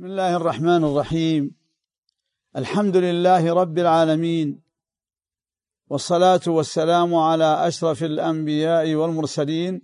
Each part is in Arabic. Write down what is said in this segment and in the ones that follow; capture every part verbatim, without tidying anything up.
بسم الله الرحمن الرحيم. الحمد لله رب العالمين، والصلاة والسلام على أشرف الأنبياء والمرسلين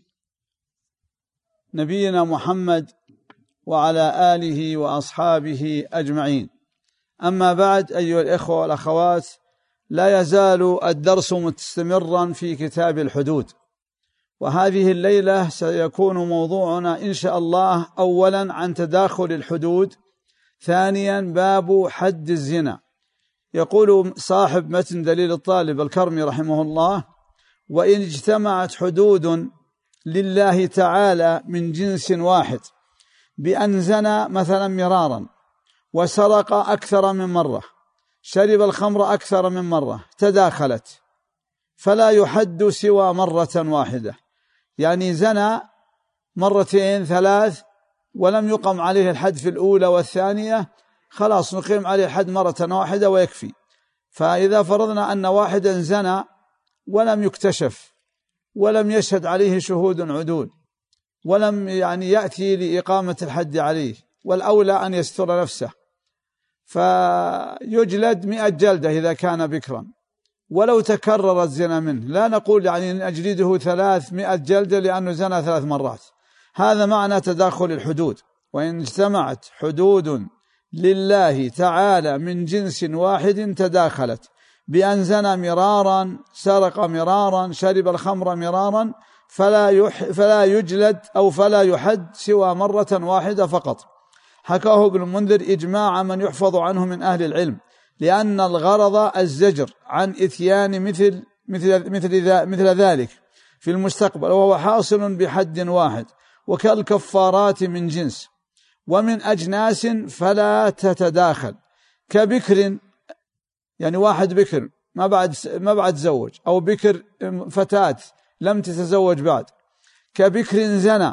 نبينا محمد وعلى آله وأصحابه أجمعين. أما بعد، أيها الإخوة والأخوات، لا يزال الدرس مستمرا في كتاب الحدود، وهذه الليلة سيكون موضوعنا إن شاء الله أولا عن تداخل الحدود، ثانيا باب حد الزنا. يقول صاحب متن دليل الطالب الكرمي رحمه الله: وإن اجتمعت حدود لله تعالى من جنس واحد بأن زنى مثلا مرارا، وسرق أكثر من مرة، شرب الخمر أكثر من مرة، تداخلت، فلا يحد سوى مرة واحدة. يعني زنى مرتين ثلاث ولم يقم عليه الحد في الأولى والثانية، خلاص نقيم عليه الحد مرة واحدة ويكفي. فإذا فرضنا أن واحدا زنى ولم يكتشف ولم يشهد عليه شهود عدول ولم يعني يأتي لإقامة الحد عليه، والأولى أن يستر نفسه، فيجلد مئة جلدة إذا كان بكرا ولو تكرر الزنا منه. لا نقول يعني أجلده ثلاثمائة جلدة لأنه زنى ثلاث مرات. هذا معنى تداخل الحدود. وإن اجتمعت حدود لله تعالى من جنس واحد تداخلت بأن زنى مرارا، سرق مرارا، شرب الخمر مرارا، فلا, يح فلا يجلد أو فلا يحد سوى مرة واحدة فقط. حكاه ابن المنذر إجماع من يحفظ عنه من أهل العلم، لأن الغرض الزجر عن إتيان مثل, مثل, مثل, مثل ذلك في المستقبل، وهو حاصل بحد واحد، وكالكفارات من جنس ومن أجناس فلا تتداخل، كبكر، يعني واحد بكر ما بعد ما بعد تزوج، أو بكر فتاة لم تتزوج بعد، كبكر زنى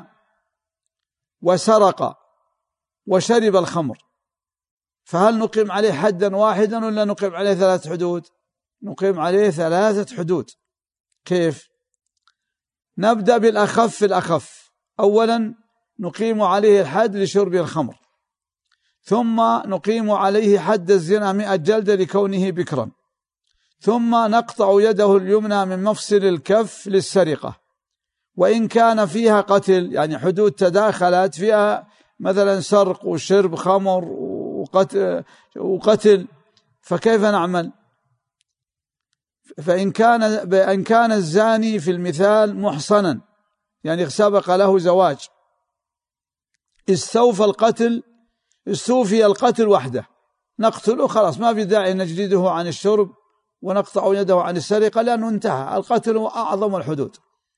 وسرق وشرب الخمر، فهل نقيم عليه حدا واحدا ولا نقيم عليه ثلاث حدود؟ نقيم عليه ثلاثة حدود. كيف؟ نبدأ بالأخف الأخف. أولا نقيم عليه الحد لشرب الخمر، ثم نقيم عليه حد الزنا مئة جلدة لكونه بكرا، ثم نقطع يده اليمنى من مفصل الكف للسرقة، وإن كان فيها قتل، يعني حدود تداخلت فيها مثلا سرق وشرب خمر وقتل, وقتل فكيف نعمل؟ فإن كان, بأن كان الزاني في المثال محصنا، يعني سبق له زواج، استوفى القتل استوفي القتل وحده، نقتله خلاص، ما في داعي نجلده عن الشرب ونقطع يده عن السرقة، لأنه انتهى القتل أعظم الحدود.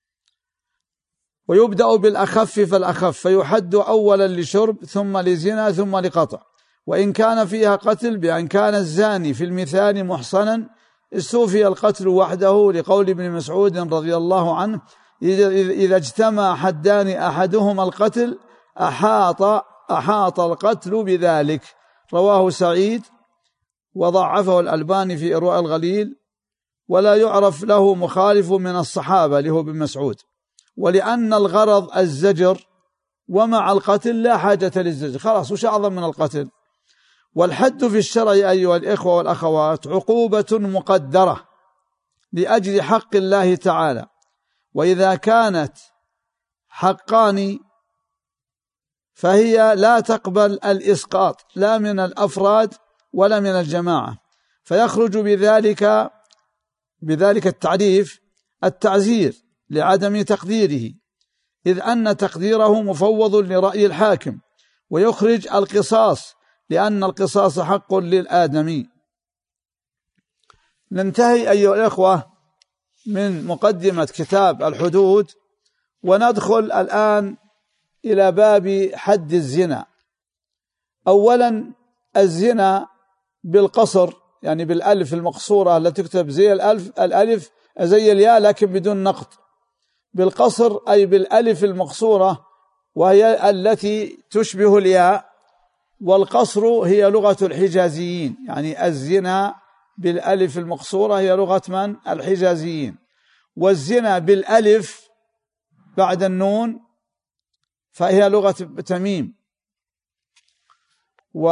ويبدأ بالأخف فالأخف، فيحد أولا لشرب ثم لزنا ثم لقطع. وإن كان فيها قتل بأن كان الزاني في المثال محصنا، استوفي القتل وحده، لقول ابن مسعود رضي الله عنه: إذا اجتمع حدان أحدهما القتل أحاط, أحاط القتل بذلك. رواه سعيد وضعفه الألباني في إرواء الغليل، ولا يعرف له مخالف من الصحابة له ابن مسعود. ولأن الغرض الزجر، ومع القتل لا حاجة للزجر، خلاص وش أعظم من القتل؟ والحد في الشرع أيها الإخوة والأخوات عقوبة مقدرة لأجل حق الله تعالى، وإذا كانت حقان فهي لا تقبل الإسقاط، لا من الأفراد ولا من الجماعة، فيخرج بذلك بذلك التعريف التعزير لعدم تقديره، إذ أن تقديره مفوض لرأي الحاكم، ويخرج القصاص لأن القصاص حق للآدمي. ننتهي أيها الإخوة من مقدمة كتاب الحدود، وندخل الآن إلى باب حد الزنا. أولا الزنا بالقصر، يعني بالألف المقصورة التي تكتب زي الألف الألف زي الياء لكن بدون نقط، بالقصر أي بالألف المقصورة، وهي التي تشبه الياء، والقصر هي لغة الحجازيين، يعني الزنا بالألف المقصورة هي لغة من؟ الحجازيين. والزنا بالألف بعد النون فهي لغة تميم. و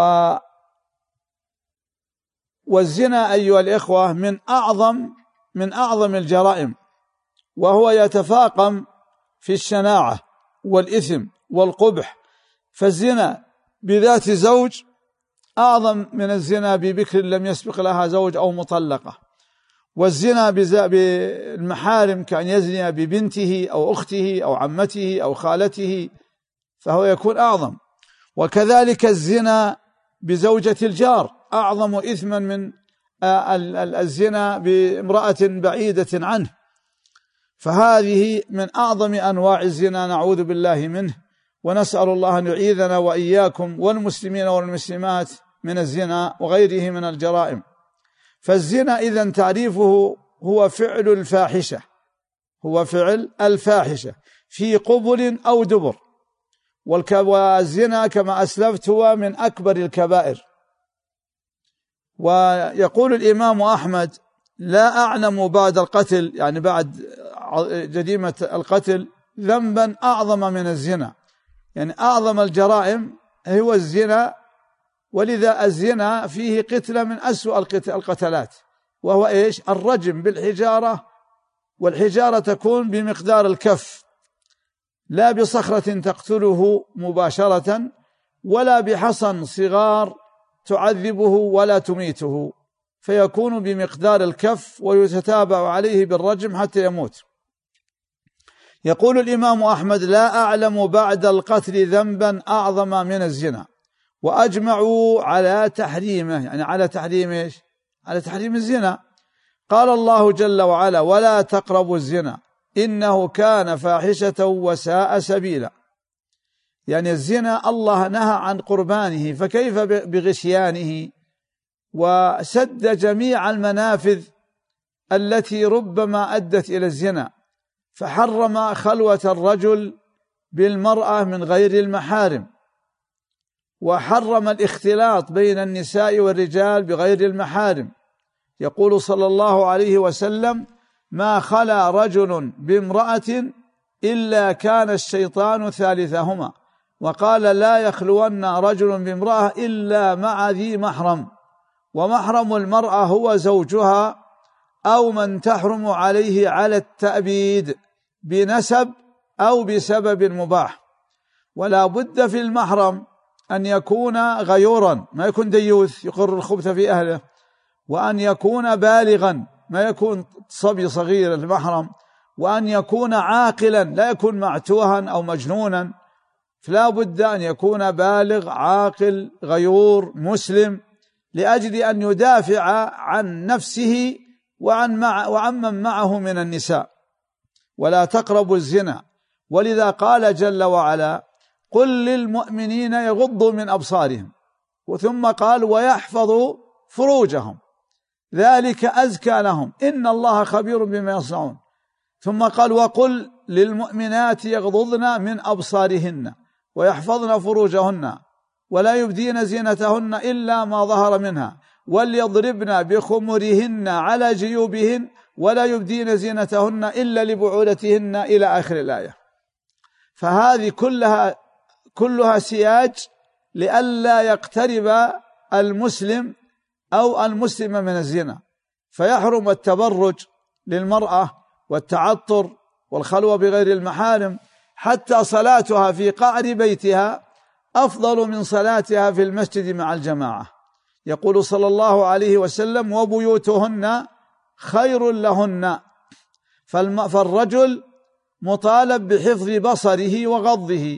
والزنا أيها الإخوة من أعظم من أعظم الجرائم، وهو يتفاقم في الشناعة والإثم والقبح. فالزنا بذات زوج أعظم من الزنا ببكر لم يسبق لها زوج أو مطلقة، والزنا بالمحارم كأن يزني ببنته أو أخته أو عمته أو خالته فهو يكون أعظم. وكذلك الزنا بزوجة الجار أعظم إثما من الزنا بامرأة بعيدة عنه، فهذه من أعظم أنواع الزنا نعوذ بالله منه، ونسأل الله أن يعيذنا وإياكم والمسلمين والمسلمات من الزنا وغيره من الجرائم. فالزنا إذن تعريفه هو فعل الفاحشة، هو فعل الفاحشة في قبل أو دبر. والزنا كما أسلفت هو من أكبر الكبائر. ويقول الإمام أحمد: لا أعلم بعد القتل، يعني بعد جريمة القتل، ذنبا أعظم من الزنا، يعني أعظم الجرائم هو الزنا. ولذا الزنا فيه قتلة من أسوأ القتلات، وهو إيش؟ الرجم بالحجارة، والحجارة تكون بمقدار الكف، لا بصخرة تقتله مباشرة، ولا بحصن صغار تعذبه ولا تميته، فيكون بمقدار الكف ويتتابع عليه بالرجم حتى يموت. يقول الإمام أحمد: لا أعلم بعد القتل ذنبا أعظم من الزنا، وأجمعوا على تحريمه، يعني على تحريم إيش؟ على تحريم الزنا. قال الله جل وعلا: ولا تقربوا الزنا إنه كان فاحشة وساء سبيلا. يعني الزنا الله نهى عن قربانه، فكيف بغشيانه وسد جميع المنافذ التي ربما أدت إلى الزنا، فحرم خلوة الرجل بالمرأة من غير المحارم، وحرم الاختلاط بين النساء والرجال بغير المحارم. يقول صلى الله عليه وسلم: ما خلا رجل بامرأة إلا كان الشيطان ثالثهما. وقال: لا يخلون رجل بامرأة إلا مع ذي محرم. ومحرم المرأة هو زوجها أو من تحرم عليه على التأبيد بنسب أو بسبب مباح. ولا بد في المحرم أن يكون غيورا، ما يكون ديوث يقر الخبث في أهله، وأن يكون بالغا، ما يكون صبي صغير المحرم، وأن يكون عاقلا، لا يكون معتوها أو مجنونا، فلا بد أن يكون بالغ عاقل غيور مسلم، لأجل أن يدافع عن نفسه وعن, مع وعن من معه من النساء. ولا تقربوا الزنا. ولذا قال جل وعلا: قل للمؤمنين يغضوا من أبصارهم، وثم قال: ويحفظوا فروجهم ذلك أزكى لهم إن الله خبير بما يصنعون. ثم قال: وقل للمؤمنات يغضضن من أبصارهن ويحفظن فروجهن ولا يبدين زينتهن إلا ما ظهر منها وليضربن بخمرهن على جيوبهن ولا يبدين زينتهن إلا لبعولتهن إلى آخر الآية. فهذه كلها كلها سياج لئلا يقترب المسلم أو المسلمة من الزنا، فيحرم التبرج للمرأة والتعطر والخلوة بغير المحارم، حتى صلاتها في قعر بيتها أفضل من صلاتها في المسجد مع الجماعة. يقول صلى الله عليه وسلم: وبيوتهن خير لهن. فالرجل مطالب بحفظ بصره وغضه،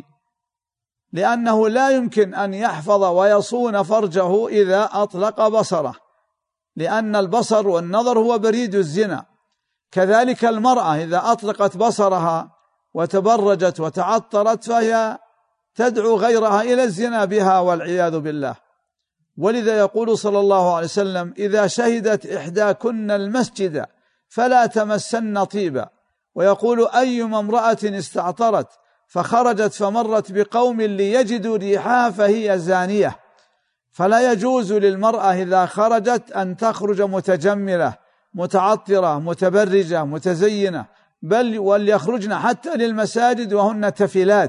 لأنه لا يمكن أن يحفظ ويصون فرجه إذا أطلق بصره، لأن البصر والنظر هو بريد الزنا. كذلك المرأة إذا أطلقت بصرها وتبرجت وتعطرت فهي تدعو غيرها إلى الزنا بها والعياذ بالله. ولذا يقول صلى الله عليه وسلم: إذا شهدت إحداكن المسجد فلا تمسن طيبا. ويقول: أيما امرأة استعطرت فخرجت فمرت بقوم ليجدوا ريحها فهي زانية. فلا يجوز للمرأة إذا خرجت أن تخرج متجملة متعطرة متبرجة متزينة، بل وليخرجن حتى للمساجد وهن تفلات،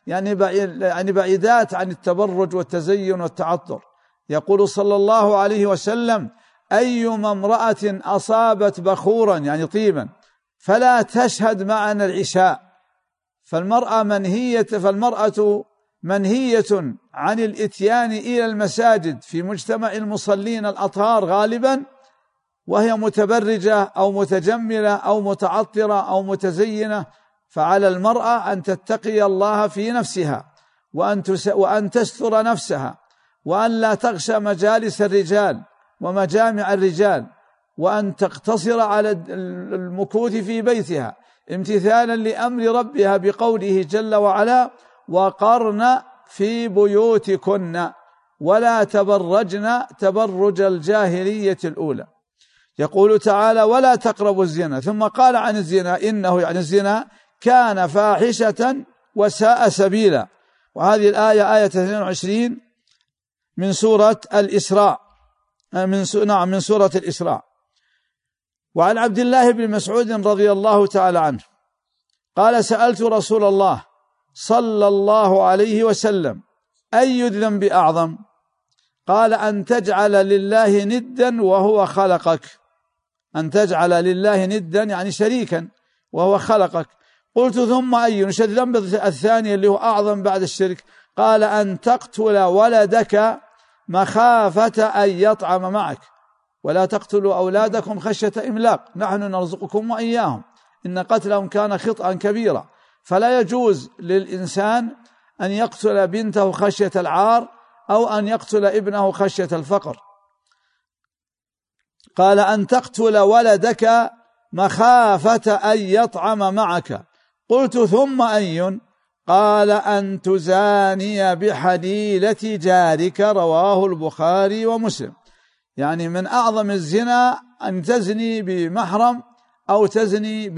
يعني يعني بعيدات عن التبرج والتزين والتعطر. يقول صلى الله عليه وسلم: أيما امرأة أصابت بخورا يعني طيبا فلا تشهد معنا العشاء. فالمرأة منهية فالمرأة منهية عن الإتيان إلى المساجد في مجتمع المصلين الأطهار غالبا وهي متبرجة أو متجملة أو متعطرة أو متزينة. فعلى المرأة أن تتقي الله في نفسها وأن وأن تستر نفسها وأن لا تغشى مجالس الرجال ومجامع الرجال وأن تقتصر على المكوث في بيتها امتثالا لأمر ربها بقوله جل وعلا: وقرن في بيوتكن ولا تبرجن تبرج الجاهلية الأولى. يقول تعالى: ولا تقربوا الزنا، ثم قال عن الزنا إنه يعني الزنا كان فاحشة وساء سبيلا. وهذه الآية آية اثنين وعشرين من سورة الإسراء من نعم من سورة الإسراء. وعن عبد الله بن مسعود رضي الله تعالى عنه قال: سألت رسول الله صلى الله عليه وسلم: أي الذنب أعظم؟ قال: أن تجعل لله ندا وهو خلقك. أن تجعل لله ندا يعني شريكا وهو خلقك. قلت: ثم أي؟ الذنب الثاني اللي هو أعظم بعد الشرك؟ قال: أن تقتل ولدك مخافة أن يطعم معك. ولا تقتلوا أولادكم خشية إملاق نحن نرزقكم وإياهم إن قتلهم كان خطأ كبيرا. فلا يجوز للإنسان أن يقتل بنته خشية العار أو أن يقتل ابنه خشية الفقر. قال: أن تقتل ولدك مخافة أن يطعم معك. قلت: ثم أي؟ قال: أن تزاني بحليلة جارك. رواه البخاري ومسلم. يعني من أعظم الزنا أن تزني بمحرم أو تزني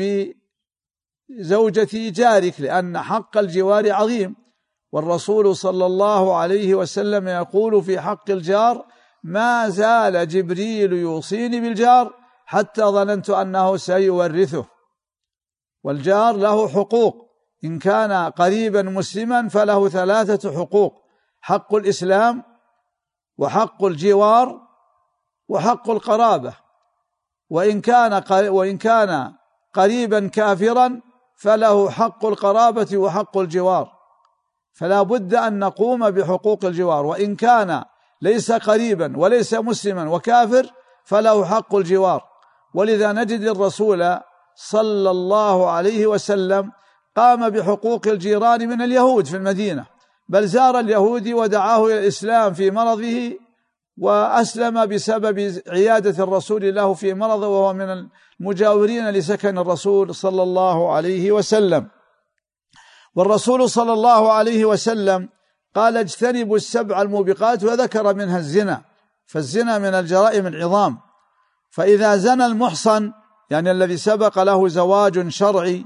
بزوجة جارك، لأن حق الجوار عظيم. والرسول صلى الله عليه وسلم يقول في حق الجار: ما زال جبريل يوصيني بالجار حتى ظننت أنه سيورثه. والجار له حقوق، إن كان قريبا مسلما فله ثلاثة حقوق: حق الإسلام وحق الجوار وحق القرابة. وإن كان وإن كان قريبا كافرا فله حق القرابة وحق الجوار. فلا بد أن نقوم بحقوق الجوار. وإن كان ليس قريبا وليس مسلما وكافر فله حق الجوار. ولذا نجد الرسول صلى الله عليه وسلم قام بحقوق الجيران من اليهود في المدينة، بل زار اليهودي ودعاه إلى الإسلام في مرضه وأسلم بسبب عيادة الرسول له في مرضه، وهو من المجاورين لسكن الرسول صلى الله عليه وسلم. والرسول صلى الله عليه وسلم قال: اجتنبوا السبع الموبقات، وذكر منها الزنا. فالزنا من الجرائم العظام. فإذا زنى المحصن يعني الذي سبق له زواج شرعي،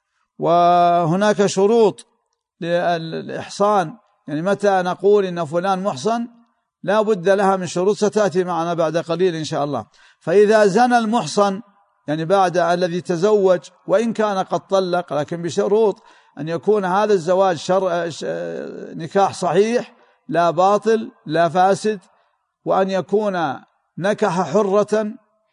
وهناك شروط للإحصان، يعني متى نقول إن فلان محصن لا بد لها من شروط ستأتي معنا بعد قليل إن شاء الله. فإذا زنى المحصن يعني بعد الذي تزوج وإن كان قد طلق، لكن بشروط أن يكون هذا الزواج شرع نكاح صحيح لا باطل لا فاسد، وأن يكون نكح حرة.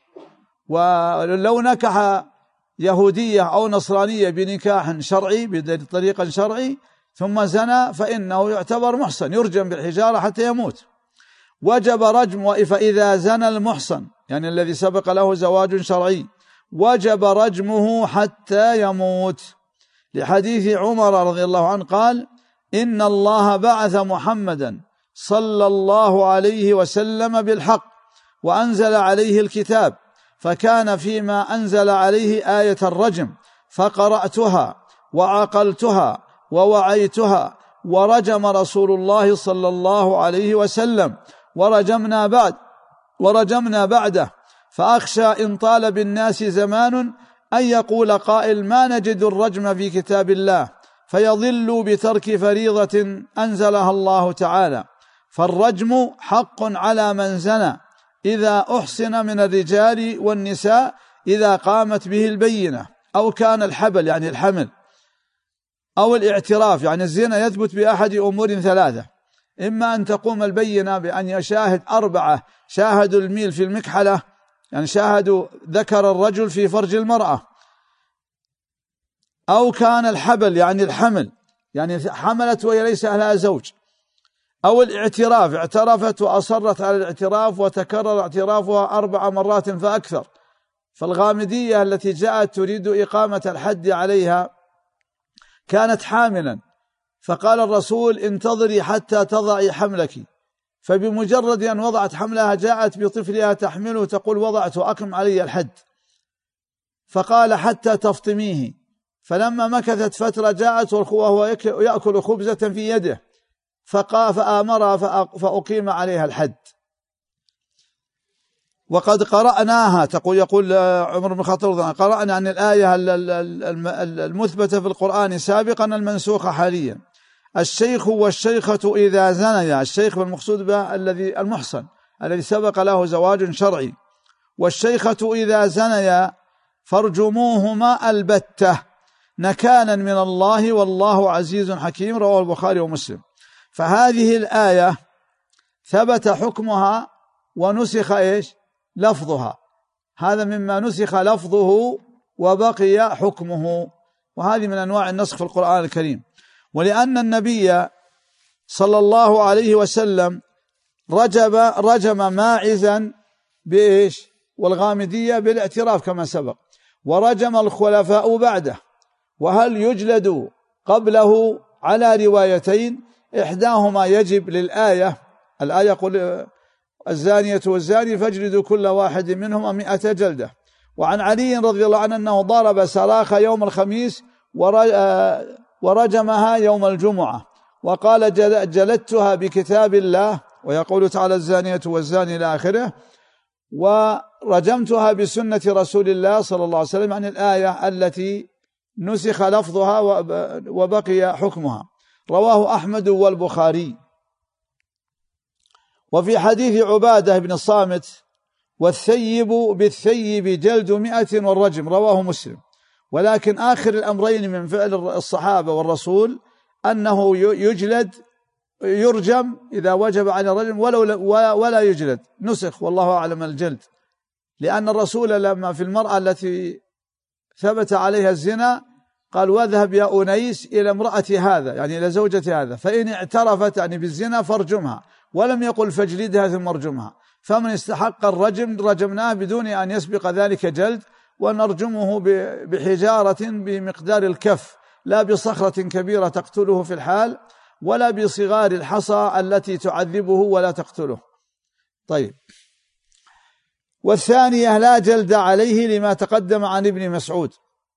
ولو نكح يهودية أو نصرانية بنكاح شرعي بطريقة شرعي ثم زنى فإنه يعتبر محصن يرجم بالحجارة حتى يموت. وجب رجم. فإذا زنى المحصن يعني الذي سبق له زواج شرعي وجب رجمه حتى يموت، لحديث عمر رضي الله عنه قال: إن الله بعث محمدا صلى الله عليه وسلم بالحق وأنزل عليه الكتاب، فكان فيما أنزل عليه آية الرجم، فقرأتها وعقلتها ووعيتها، ورجم رسول الله صلى الله عليه وسلم، ورجمنا بعد ورجمنا بعده. فأخشى إن طال بالناس زمان أن يقول قائل: ما نجد الرجم في كتاب الله، فيضلوا بترك فريضة أنزلها الله تعالى. فالرجم حق على من زنى إذا أحسن من الرجال والنساء إذا قامت به البينة أو كان الحبل يعني الحمل. أو الاعتراف، يعني الزنا يثبت بأحد أمور ثلاثة: إما أن تقوم البينة بأن يشاهد أربعة شاهدوا الميل في المكحلة، يعني شاهدوا ذكر الرجل في فرج المرأة، أو كان الحبل يعني الحمل، يعني حملت وهي ليس لها زوج، أو الاعتراف، اعترفت وأصرت على الاعتراف وتكرر اعترافها أربع مرات فأكثر. فالغامدية التي جاءت تريد إقامة الحد عليها كانت حاملا، فقال الرسول: انتظري حتى تضعي حملك، فبمجرد أن وضعت حملها جاءت بطفلها تحمله تقول: وضعت وأقم علي الحد. فقال: حتى تفطميه. فلما مكثت فترة جاءت وهو يأكل خبزة في يده، فقال فآمرها فأقيم عليها الحد. وقد قرأناها، تقول يقول عمر بن الخطاب: قرأنا عن الآية المثبتة في القرآن سابقا المنسوخة حاليا: الشيخ والشيخة إذا زنيا. الشيخ بالمقصود به الذي المحصن الذي سبق له زواج شرعي، والشيخة إذا زنيا فارجموهما البتة نكالا من الله والله عزيز حكيم. رواه البخاري ومسلم. فهذه الآية ثبت حكمها ونسخ إيش؟ لفظها. هذا مما نسخ لفظه وبقي حكمه، وهذه من أنواع النسخ في القرآن الكريم. ولأن النبي صلى الله عليه وسلم رجب رجم ماعزا بإيش؟ والغامدية بالاعتراف كما سبق، ورجم الخلفاء بعده. وهل يجلد قبله؟ على روايتين، إحداهما يجب للآية، الآية يقول: الزانية والزاني فاجلدوا كل واحد منهما مئة جلدة. وعن علي رضي الله عنه أنه ضرب سراخ يوم الخميس ورجمها يوم الجمعة، وقال: جلدتها بكتاب الله، ويقول تعالى: الزانية والزاني إلى آخره، ورجمتها بسنة رسول الله صلى الله عليه وسلم، عن الآية التي نسخ لفظها وبقي حكمها. رواه أحمد والبخاري. وفي حديث عبادة بن الصامت: والثيب بالثيب جلد مئة والرجم. رواه مسلم. ولكن آخر الأمرين من فعل الصحابة والرسول أنه يجلد يرجم إذا وجب على الرجم ولو ولا يجلد، نسخ والله أعلم الجلد، لأن الرسول لما في المرأة التي ثبت عليها الزنا قال: واذهب يا أنيس إلى امرأة هذا، يعني إلى زوجة هذا، فإن اعترفت يعني بالزنا فارجمها، ولم يقل فاجلدها ثم ارجمها. فمن استحق الرجم رجمناه بدون أن يسبق ذلك جلد، ونرجمه بحجارة بمقدار الكف، لا بصخرة كبيرة تقتله في الحال، ولا بصغار الحصى التي تعذبه ولا تقتله. طيب. والثانية لا جلد عليه لما تقدم عن ابن مسعود،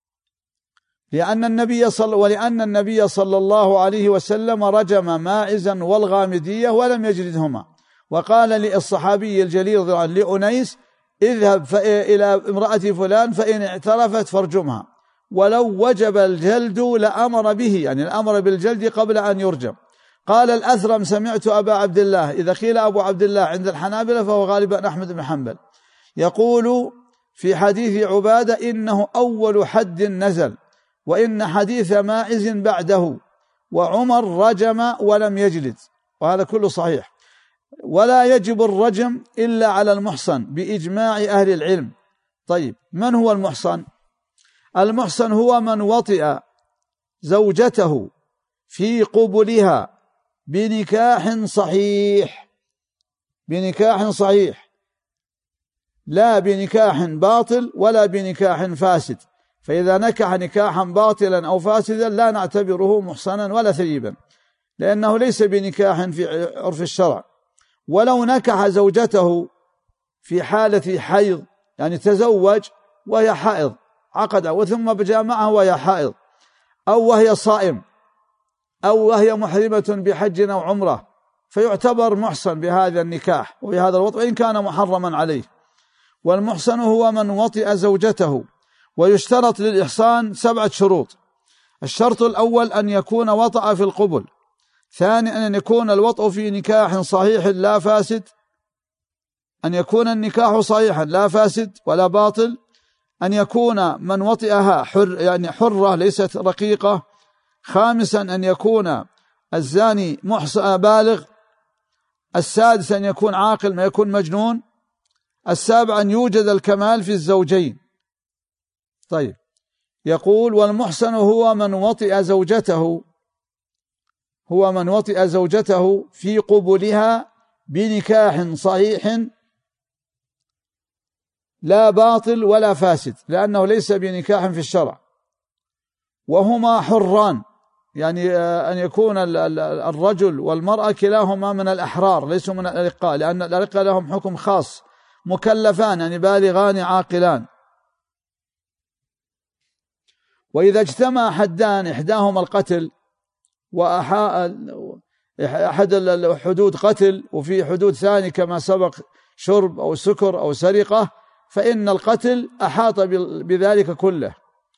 لأن النبي صلى ولأن النبي صلى الله عليه وسلم رجم ماعزا والغامدية ولم يجلدهما، وقال للصحابي الجليل لأنيس: اذهب إلى امرأة فلان فإن اعترفت فارجمها، ولو وجب الجلد لأمر به، يعني الأمر بالجلد قبل أن يرجم. قال الأثرم: سمعت أبا عبد الله، إذا قيل أبو عبد الله عند الحنابلة فهو غالبا أحمد بن حنبل، يقول في حديث عبادة: إنه أول حد نزل، وإن حديث ماعز بعده، وعمر رجم ولم يجلد، وهذا كله صحيح. ولا يجب الرجم إلا على المحصن بإجماع أهل العلم. طيب، من هو المحصن؟ المحصن هو من وطئ زوجته في قبلها بنكاح صحيح، بنكاح صحيح، لا بنكاح باطل ولا بنكاح فاسد. فإذا نكح نكاحا باطلا أو فاسدا لا نعتبره محصنا ولا ثيبا، لأنه ليس بنكاح في عرف الشرع. ولو نكح زوجته في حالة حيض، يعني تزوج وهي حائض، عقد وثم بجامعها وهي حائض، أو وهي صائم، أو وهي محرمة بحج أو عمرة، فيعتبر محصن بهذا النكاح وبهذا الوطء وإن كان محرما عليه. والمحصن هو من وطئ زوجته. ويشترط للإحصان سبعة شروط: الشرط الأول أن يكون وطأ في القبل، ثانيا أن يكون الوطء في نكاح صحيح لا فاسد، أن يكون النكاح صحيحا لا فاسد ولا باطل، أن يكون من وطئها حر يعني حرة ليست رقيقة، خامسا أن يكون الزاني محصن بالغ. السادس أن يكون عاقل ما يكون مجنون. السابع أن يوجد الكمال في الزوجين. طيب، يقول والمحصن هو من وطئ زوجته هو من وطئ زوجته في قبلها بنكاح صحيح لا باطل ولا فاسد، لأنه ليس بنكاح في الشرع، وهما حران، يعني أن يكون الرجل والمرأة كلاهما من الأحرار ليسوا من الأرقاء، لأن الأرقاء لهم حكم خاص، مكلفان يعني بالغان عاقلان. وإذا اجتمع حدان إحداهما القتل وأحد الحدود قتل وفي حدود ثاني كما سبق شرب أو سكر أو سرقة، فإن القتل أحاط بذلك كله،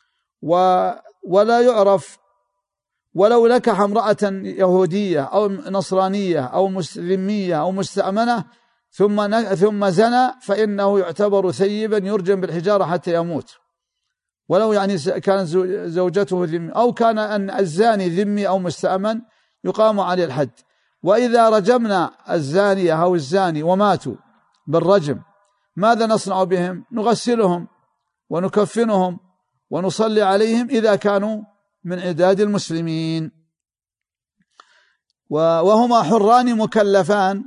ولا يعرف ولو نكح امرأة يهودية أو نصرانية أو ذمية أو مستأمنة ثم ثم زنى، فإنه يعتبر ثيبا يرجم بالحجارة حتى يموت، ولو يعني كانت زوجته ذمي، أو كان أن الزاني ذمي أو مستأمن يقام عليه الحد. وإذا رجمنا الزانية أو الزاني وماتوا بالرجم، ماذا نصنع بهم؟ نغسلهم ونكفنهم ونصلي عليهم إذا كانوا من عداد المسلمين. وهما حران مكلفان،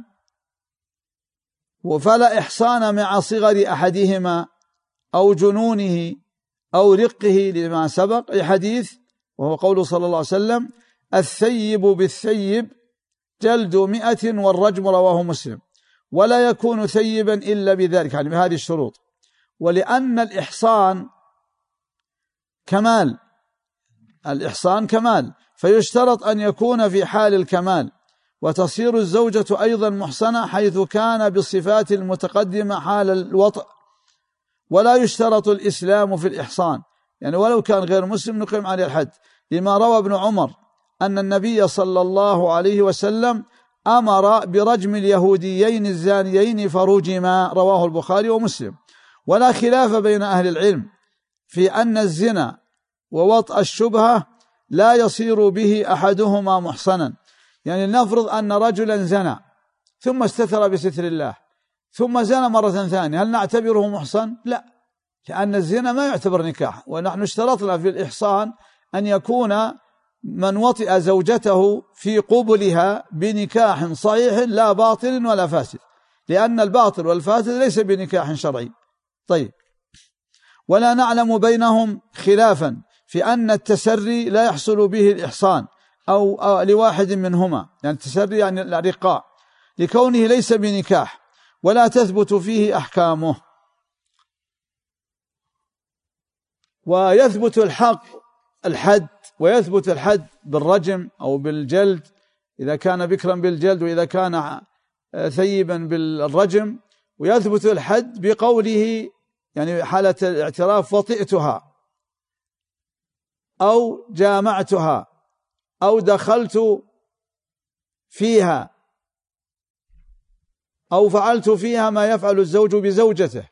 فلا إحصان مع صغر أحدهما أو جنونه أو رقه لما سبق لحديث، وهو قول صلى الله عليه وسلم الثيب بالثيب جلد مئة والرجم، رواه مسلم. ولا يكون ثيبا إلا بذلك، يعني بهذه الشروط. ولأن الإحصان كمال، الإحصان كمال، فيشترط أن يكون في حال الكمال، وتصير الزوجة أيضا محصنة حيث كان بالصفات المتقدمة حال الوطء. ولا يشترط الإسلام في الإحصان، يعني ولو كان غير مسلم نقيم عليه الحد، لما روى ابن عمر أن النبي صلى الله عليه وسلم أمر برجم اليهوديين الزانيين فرجما، رواه البخاري ومسلم. ولا خلاف بين أهل العلم في أن الزنا ووطأ الشبهة لا يصير به أحدهما محصنا، يعني نفرض أن رجلا زنى ثم استتر بستر الله ثم زنى مرة ثانية، هل نعتبره محصن؟ لا، لأن الزنا ما يعتبر نكاح، ونحن اشترطنا في الإحصان أن يكون من وطئ زوجته في قبلها بنكاح صحيح لا باطل ولا فاسد، لأن الباطل والفاسد ليس بنكاح شرعي. طيب، ولا نعلم بينهم خلافا في أن التسري لا يحصل به الإحصان أو, أو لواحد منهما، يعني التسري يعني الرقاء، لكونه ليس بنكاح ولا تثبت فيه أحكامه. ويثبت الحق الحد ويثبت الحد بالرجم أو بالجلد إذا كان بكرا بالجلد، وإذا كان ثيبا بالرجم. ويثبت الحد بقوله يعني حالة الاعتراف وطئتها أو جامعتها أو دخلت فيها أو فعلت فيها ما يفعل الزوج بزوجته.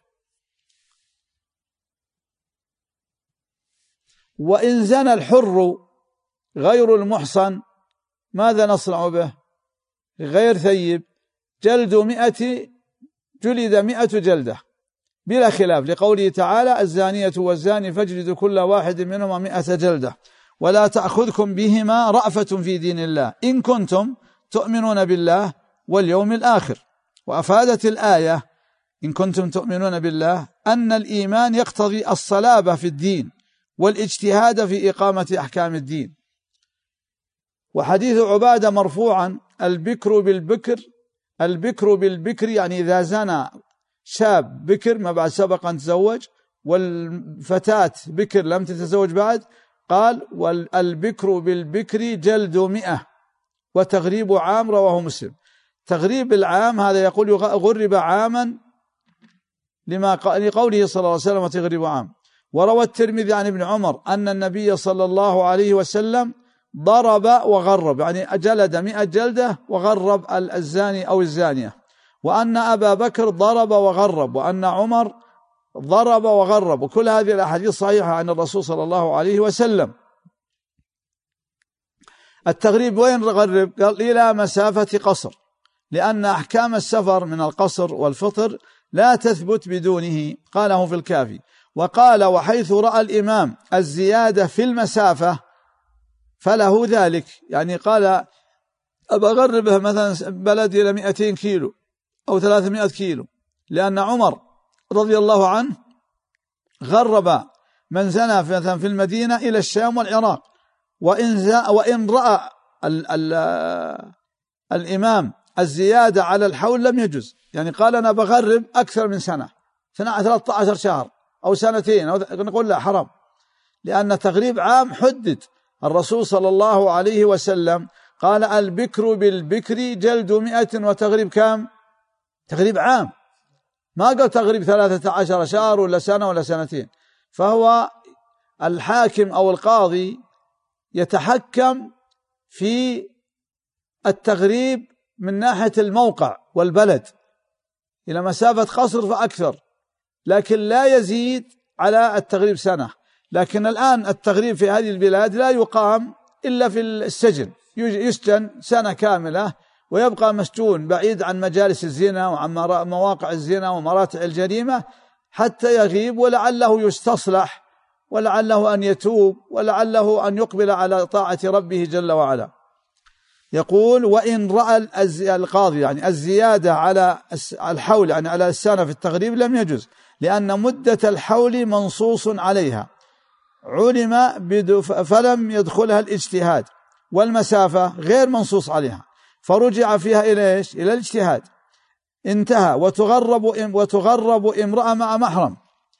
وإن زنى الحر غير المحصن ماذا نصنع به؟ غير ثيب، جلد مئة جلد مئة جلدة بلا خلاف، لقوله تعالى الزانية والزاني فاجلدوا كل واحد منهما مئة جلدة ولا تأخذكم بهما رأفة في دين الله إن كنتم تؤمنون بالله واليوم الآخر. وأفادت الآية إن كنتم تؤمنون بالله أن الإيمان يقتضي الصلابة في الدين والاجتهاد في إقامة أحكام الدين. وحديث عبادة مرفوعا البكر بالبكر البكر بالبكر، يعني إذا زنى شاب بكر ما بعد سبق أن تزوج والفتاة بكر لم تتزوج بعد، قال والبكر بالبكر جلد مئة وتغريب عام، رواه مسلم. تغريب العام هذا يقول غرب عاما لما لقوله صلى الله عليه وسلم تغريب عام. وروى الترمذي عن ابن عمر أن النبي صلى الله عليه وسلم ضرب وغرب، يعني جلد مئة جلدة وغرب الزاني أو الزانية، وأن أبا بكر ضرب وغرب، وأن عمر ضرب وغرب. وكل هذه الأحاديث صحيحة عن الرسول صلى الله عليه وسلم. التغريب وين نغرب؟ قال إلى مسافة قصر، لأن أحكام السفر من القصر والفطر لا تثبت بدونه، قاله في الكافي. وقال وحيث رأى الإمام الزيادة في المسافة فله ذلك، يعني قال أبى أغربه مثلا بلد إلى مئتين كيلو أو ثلاثمائة كيلو، لأن عمر رضي الله عنه غرب من زنى مثلا في المدينة إلى الشام والعراق، وإن, وإن رأى ال ال الإمام الزيادة على الحول لم يجز، يعني قال أنا بغرب أكثر من سنة، سنة ثلاثة عشر شهر أو سنتين، أو نقول لا حرام، لأن تغريب عام حدد. الرسول صلى الله عليه وسلم قال البكر بالبكر جلد مئة وتغريب كام؟ تغريب عام، ما قال تغريب ثلاثة عشر شهر ولا سنة ولا سنتين. فهو الحاكم أو القاضي يتحكم في التغريب من ناحية الموقع والبلد، إلى مسافة قصر فأكثر، لكن لا يزيد على التغريب سنة. لكن الآن التغريب في هذه البلاد لا يقام إلا في السجن، يسجن سنة كاملة ويبقى مسجون بعيد عن مجالس الزنا وعن مواقع الزنا ومراتع الجريمة حتى يغيب، ولعله يستصلح، ولعله أن يتوب، ولعله أن يقبل على طاعة ربه جل وعلا. يقول وإن رأى القاضي يعني الزيادة على الحول، يعني على السنة في التغريب لم يجز، لأن مدة الحول منصوص عليها علم فلم يدخلها الاجتهاد، والمسافة غير منصوص عليها فرجع فيها إلى إيش؟ إلى الاجتهاد، انتهى. وتغرب وتغرب امرأة مع محرم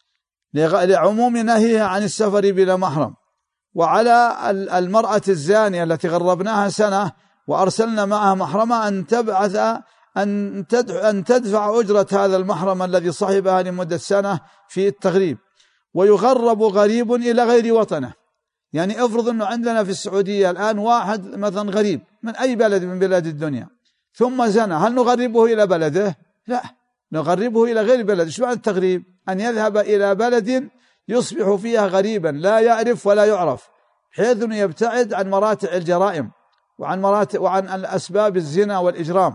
لعموم نهيها عن السفر بلا محرم. وعلى المرأة الزانية التي غربناها سنة وأرسلنا معها محرمة أن تبعث أن أن تدفع أجرة هذا المحرم الذي صحبها لمدة سنة في التغريب. ويغرب غريب إلى غير وطنه، يعني افرض أنه عندنا في السعودية الآن واحد مثلا غريب من أي بلد من بلاد الدنيا ثم زنى، هل نغربه إلى بلده؟ لا، نغربه إلى غير بلد. إيش معنى التغريب؟ أن يذهب إلى بلد يصبح فيها غريبا لا يعرف ولا يعرف، حيث أنه يبتعد عن مراتع الجرائم وعن مراتع وعن الأسباب الزنا والإجرام.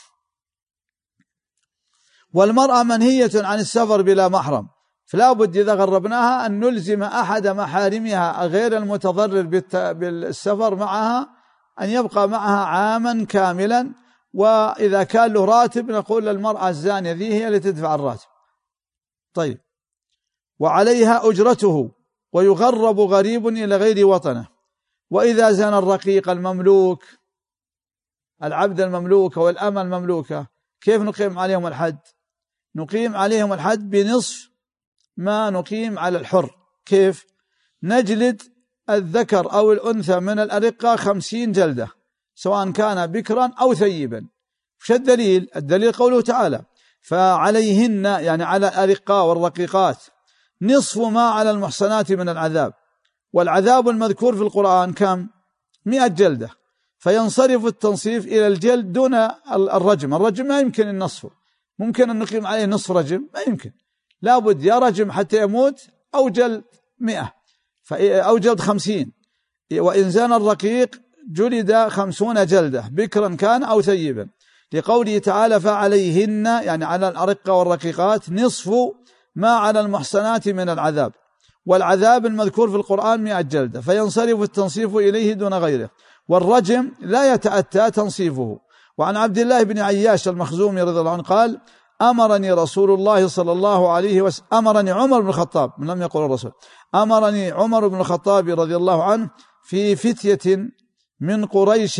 والمرأة منهية عن السفر بلا محرم، فلا بد إذا غربناها أن نلزم أحد محارمها غير المتضرر بالسفر معها أن يبقى معها عاما كاملا. وإذا كان له راتب نقول للمرأة الزانية ذي هي اللي تدفع الراتب. طيب، وعليها أجرته. ويغرب غريب إلى غير وطنه. وإذا زنى الرقيق المملوك، العبد المملوك والأمة المملوكة، كيف نقيم عليهم الحد؟ نقيم عليهم الحد بنصف ما نقيم على الحر. كيف؟ نجلد الذكر أو الأنثى من الأرقة خمسين جلدة، سواء كان بكرا أو ثيبا. وش الدليل؟ الدليل قوله تعالى فعليهن، يعني على الأرقة والرقيقات، نصف ما على المحصنات من العذاب. والعذاب المذكور في القرآن كم؟ مئة جلدة، فينصرف التنصيف إلى الجلد دون الرجم. الرجم ما يمكن النصف، ممكن أن نقيم عليه نصف رجم؟ ما يمكن، لابد يا رجم حتى يموت أو جلد مئة أو جلد خمسين. وإن زنى الرقيق جلد خمسون جلدة بكرا كان أو ثيبا، لقوله تعالى فعليهن، يعني على الأرقة والرقيقات، نصف ما على المحصنات من العذاب. والعذاب المذكور في القرآن مئة جلدة، فينصرف التنصيف إليه دون غيره. والرجم لا يتأتى تنصيفه. وعن عبد الله بن عياش المخزومي رضي الله عنه قال أمرني رسول الله صلى الله عليه وسلم، أمرني عمر بن الخطاب، من لم يقل الرسول، أمرني عمر بن الخطاب رضي الله عنه في فتية من قريش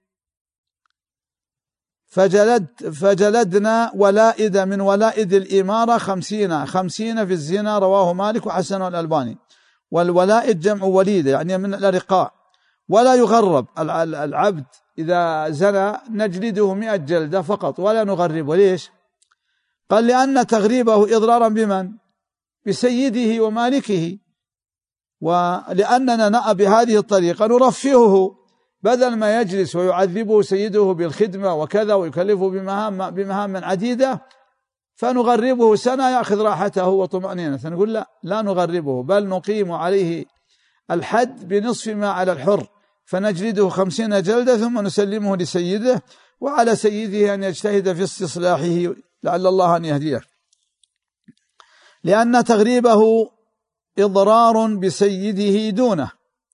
فجلد فجلدنا ولائد من ولائد الإمارة خمسين خمسين في الزنا، رواه مالك وحسن الألباني. والولائد جمع وليدة، يعني من الأرقاء. ولا يغرب العبد إذا زنى، نجلده مئة جلدة فقط ولا نغربه. ليش؟ قال لأن تغريبه إضرارا بمن؟ بسيده ومالكه، ولأننا نأى بهذه الطريقة نرفهه، بدل ما يجلس ويعذبه سيده بالخدمة وكذا ويكلفه بمهام بمهام عديدة، فنغربه سنة يأخذ راحته وطمأنينة. نقول لا، لا نغربه، بل نقيم عليه الحد بنصف ما على الحر، فنجلده خمسين جلدة ثم نسلمه لسيده، وعلى سيده أن يجتهد في استصلاحه لعل الله أن يهديه، لأن تغريبه إضرار بسيده دونه،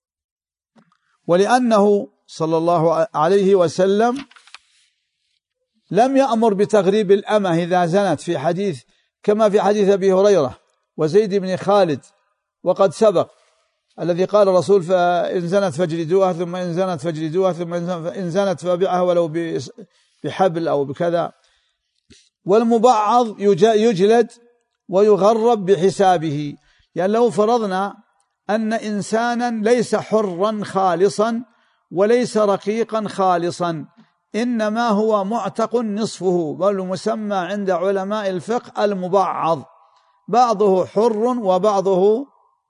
ولأنه صلى الله عليه وسلم لم يأمر بتغريب الأمة إذا زنت، في حديث كما في حديث أبي هريرة وزيد بن خالد وقد سبق، الذي قال الرسول فإن زنت فاجلدوها، ثم إن زنت فاجلدوها، ثم إن زنت فبيعها ولو بحبل أو بكذا. والمبعض يجلد ويغرب بحسابه، يعني لو فرضنا أن إنسانا ليس حرا خالصا وليس رقيقا خالصا، إنما هو معتق نصفه، بل مسمى عند علماء الفقه المبعض، بعضه حر وبعضه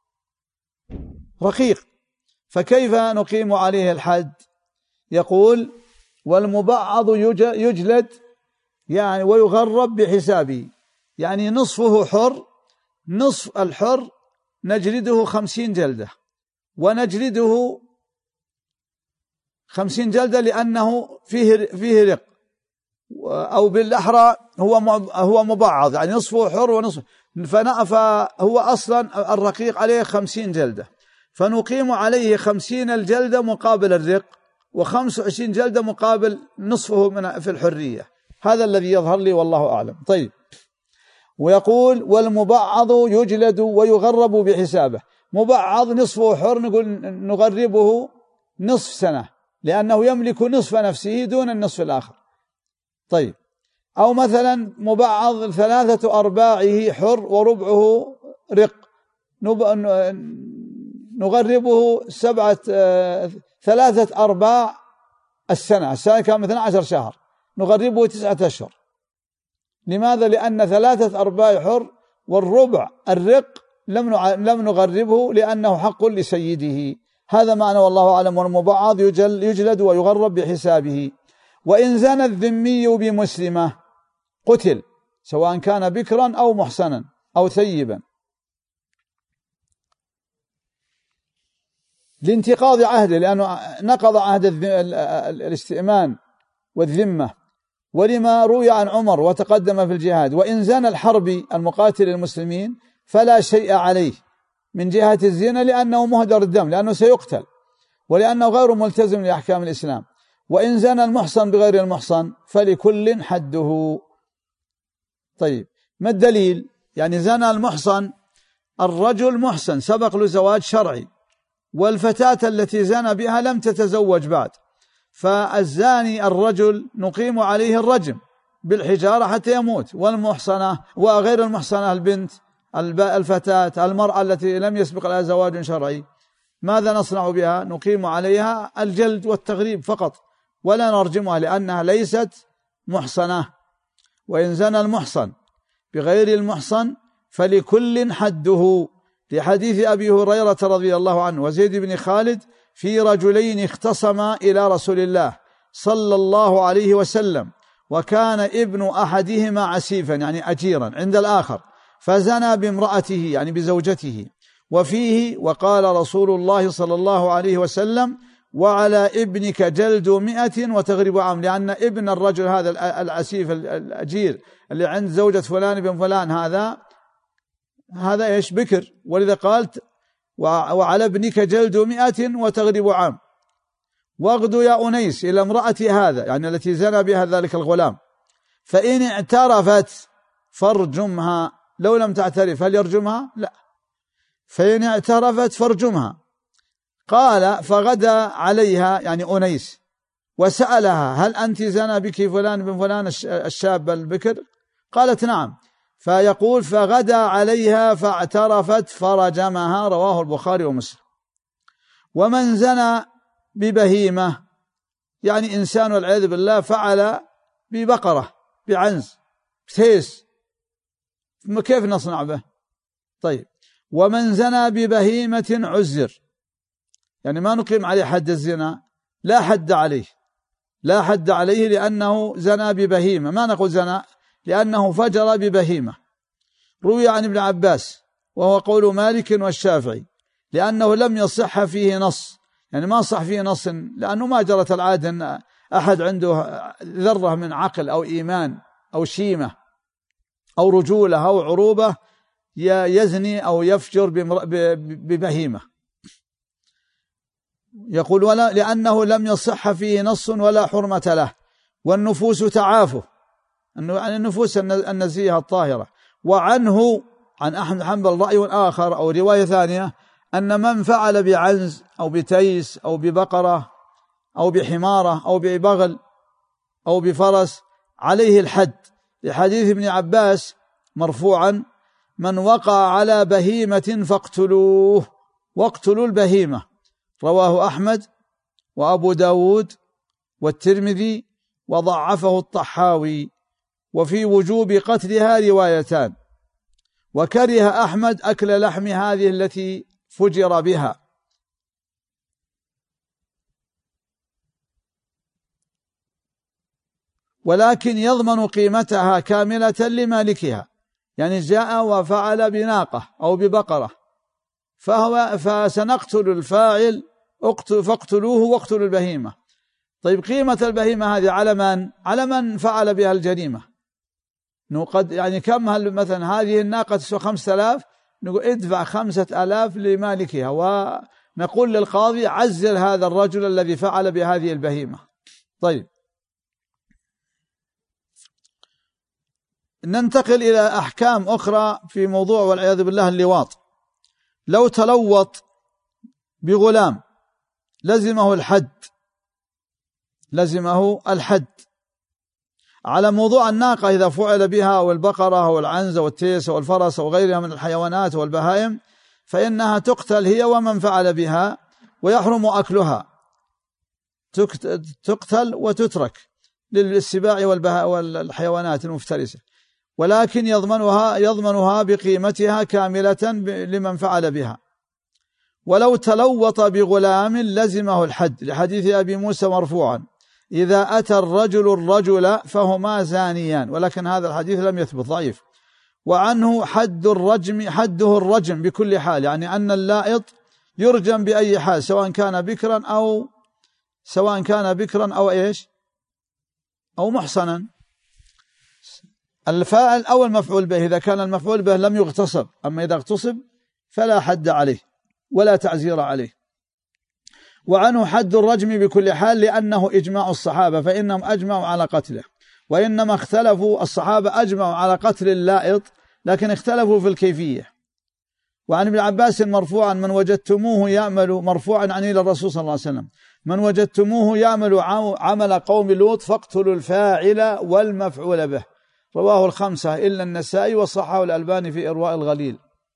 رقيق، فكيف نقيم عليه الحد؟ يقول والمبعض يجلد يعني ويغرب بحسابه، يعني نصفه حر، نصف الحر نجلده خمسين جلدة، ونجلده خمسين جلدة لأنه فيه فيه رق، أو بالأحرى هو هو مبعض، يعني نصفه حر ونصف، فهو أصلا الرقيق عليه خمسين جلدة، فنقيم عليه خمسين الجلدة مقابل الرق، وخمس وعشرين جلدة مقابل نصفه من في الحرية. هذا الذي يظهر لي والله أعلم. طيب، ويقول والمبعض يجلد ويغرب بحسابه. مبعض نصفه حر نقول نغربه نصف سنة، لأنه يملك نصف نفسه دون النصف الآخر. طيب، أو مثلا مبعض ثلاثة أرباعه حر وربعه رق، نغربه سبعة ثلاثة أرباع السنة، السنة كان اثنا عشر شهر، نغربه تسعة أشهر. لماذا؟ لأن ثلاثة أرباع حر والربع الرق لم لم نغربه لأنه حق لسيده. هذا معنى والله أعلم. والمبعض يجلد ويغرب بحسابه. وإن زنى الذمي بمسلمة قتل، سواء كان بكرا أو محصنا أو ثيبا، لانتقاض عهده، لأنه نقض عهد الاستئمان والذمة، ولما روي عن عمر وتقدم في الجهاد. وإن زنى الحربي المقاتل المسلمين فلا شيء عليه من جهة الزنا، لأنه مهدر الدم، لأنه سيقتل، ولأنه غير ملتزم لأحكام الإسلام. وإن زنى المحصن بغير المحصن فلكل حده. طيب، ما الدليل؟ يعني زنى المحصن، الرجل محصن سبق له زواج شرعي، والفتاة التي زنى بها لم تتزوج بعد، فالزاني الرجل نقيم عليه الرجم بالحجارة حتى يموت. والمحصنة وغير المحصنة البنت الفتاة المرأة التي لم يسبق لها زواج شرعي، ماذا نصنع بها؟ نقيم عليها الجلد والتغريب فقط، ولا نرجمها لأنها ليست محصنة. وإن زنى المحصن بغير المحصن فلكل حده، لحديث أبي هريرة رضي الله عنه وزيد بن خالد في رجلين اختصما إلى رسول الله صلى الله عليه وسلم، وكان ابن أحدهما عسيفا يعني أجيرا عند الآخر، فزنى بامرأته يعني بزوجته. وفيه وقال رسول الله صلى الله عليه وسلم وعلى ابنك جلد مئة وتغريب عام، لأن ابن الرجل هذا العسيف الأجير اللي عند زوجة فلان بن فلان هذا هذا إيش؟ بكر، ولذا قالت وعلى ابنك جلد مئة وتغريب عام. واغدو يا أنيس إلى امرأة هذا، يعني التي زنى بها ذلك الغلام، فإن اعترفت فارجمها. لو لم تعترف هل يرجمها؟ لا. فإن اعترفت فارجمها. قال فغدا عليها يعني أنيس وسألها هل أنت زنى بك فلان بن فلان الشاب البكر؟ قالت نعم. فيقول فغدا عليها فاعترفت فرجمها، رواه البخاري ومسلم. ومن زنى ببهيمة يعني إنسان والعياذ بالله فعل ببقرة بعنز بتيس، كيف نصنع به؟ طيب، ومن زنى ببهيمة عزر، يعني ما نقيم عليه حد الزنا، لا حد عليه، لا حد عليه لأنه زنى ببهيمة، ما نقول زنى لأنه فجر ببهيمة. روي عن ابن عباس وهو قول مالك والشافعي، لأنه لم يصح فيه نص، يعني ما صح فيه نص، لأنه ما جرت العادة أن أحد عنده ذرة من عقل أو إيمان أو شيمة أو رجولة أو عروبة يزني أو يفجر ببهيمة. يقول ولا لأنه لم يصح فيه نص ولا حرمة له، والنفوس تعافه، يعني النفوس النزيهة الطاهرة. وعنه عن أحمد حنبل رأي آخر أو رواية ثانية أن من فعل بعنز أو بتيس أو ببقرة أو بحمارة أو ببغل أو بفرس عليه الحد، لحديث ابن عباس مرفوعا: من وقع على بهيمة فاقتلوه، واقتلوا البهيمة. رواه أحمد وأبو داود والترمذي وضعفه الطحاوي. وفي وجوب قتلها روايتان، وكره أحمد أكل لحم هذه التي فجر بها. ولكن يضمن قيمتها كاملة لمالكها، يعني جاء وفعل بناقة أو ببقرة فهو فسنقتل الفاعل فاقتلوه واقتلوا البهيمة. طيب قيمة البهيمة هذه على من؟ على من فعل بها الجريمة. نقد يعني كم هل مثلا هذه الناقة تسوى خمسة آلاف، نقول ادفع خمسة آلاف لمالكها، ونقول للقاضي عزل هذا الرجل الذي فعل بهذه البهيمة. طيب ننتقل إلى أحكام أخرى في موضوع والعياذ بالله اللواط. لو تلوط بغلام لزمه الحد، لزمه الحد. على موضوع الناقة إذا فعل بها أو البقرة أو العنز أو التيس أو الفرس أو غيرها من الحيوانات والبهائم فإنها تقتل هي ومن فعل بها، ويحرم أكلها، تقتل وتترك للسباع والحيوانات المفترسة، ولكن يضمنها يضمنها بقيمتها كاملة لمن فعل بها. ولو تلوط بغلام لزمه الحد، لحديث أبي موسى مرفوعا: إذا أتى الرجل الرجل فهما زانيان، ولكن هذا الحديث لم يثبت، ضعيف. وعنه حد الرجم حده الرجم بكل حال، يعني أن اللائط يرجم بأي حال، سواء كان بكرا أو سواء كان بكرا أو إيش أو محصنا. الفاعل أو المفعول به، إذا كان المفعول به لم يغتصب، أما إذا اغتصب فلا حد عليه ولا تعزير عليه. وعنه حد الرجم بكل حال، لأنه إجماع الصحابة، فإنهم أجمعوا على قتله. وإنما اختلفوا الصحابة أجمعوا على قتل اللائط، لكن اختلفوا في الكيفية. وعن ابن عباس مرفوعا: من وجدتموه يعمل، مرفوعا عن إلى الرسول صلى الله عليه وسلم: من وجدتموه يعمل عمل قوم لوط فاقتلوا الفاعل والمفعول به. رواه الخمسة إلا النسائي وصححه الألباني في إرواء الغليل.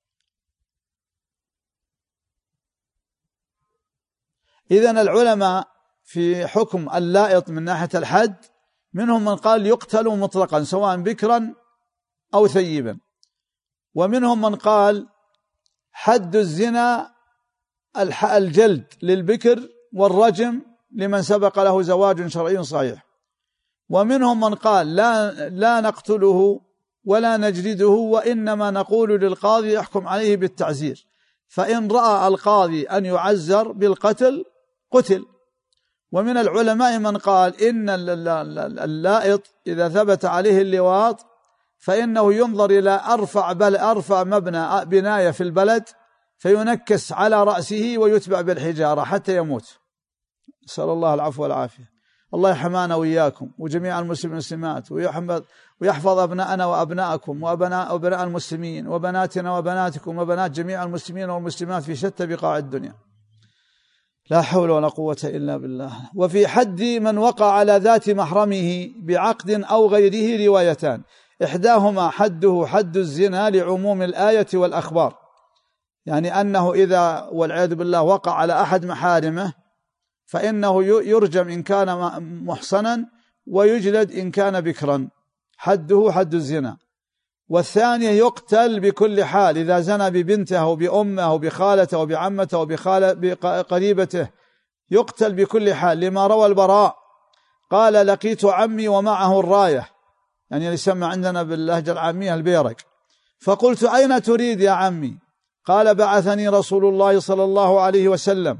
إذن العلماء في حكم اللائط من ناحية الحد منهم من قال يقتل مطلقا سواء بكرا أو ثيبا، ومنهم من قال حد الزنا الجلد للبكر والرجم لمن سبق له زواج شرعي صحيح، ومنهم من قال لا, لا نقتله ولا نجلده، وإنما نقول للقاضي يحكم عليه بالتعزير، فإن رأى القاضي أن يعزر بالقتل قتل. ومن العلماء من قال إن اللائط إذا ثبت عليه اللواط فإنه ينظر إلى أرفع بل أرفع مبنى بناية في البلد فينكس على رأسه ويتبع بالحجارة حتى يموت. نسأل الله العفو والعافية. الله يحمانا وإياكم وجميع المسلمين والمسلمات، ويحفظ أبناءنا وأبناءكم وأبناء أبناء المسلمين وبناتنا وبناتكم وبنات جميع المسلمين والمسلمات في شتى بقاع الدنيا. لا حول ولا قوة إلا بالله. وفي حد من وقع على ذات محرمه بعقد أو غيره روايتان، إحداهما حده حد الزنا لعموم الآية والأخبار، يعني أنه إذا والعياذ بالله وقع على أحد محارمه فإنه يرجم إن كان محصنا ويجلد إن كان بكرا، حده حد الزنا. والثانية يقتل بكل حال إذا زنى ببنته أو بأمه أو بخالته أو بعمته أو بقريبته، يقتل بكل حال، لما روى البراء قال: لقيت عمي ومعه الراية، يعني يسمى عندنا باللهجة العامية البيرق، فقلت: أين تريد يا عمي؟ قال: بعثني رسول الله صلى الله عليه وسلم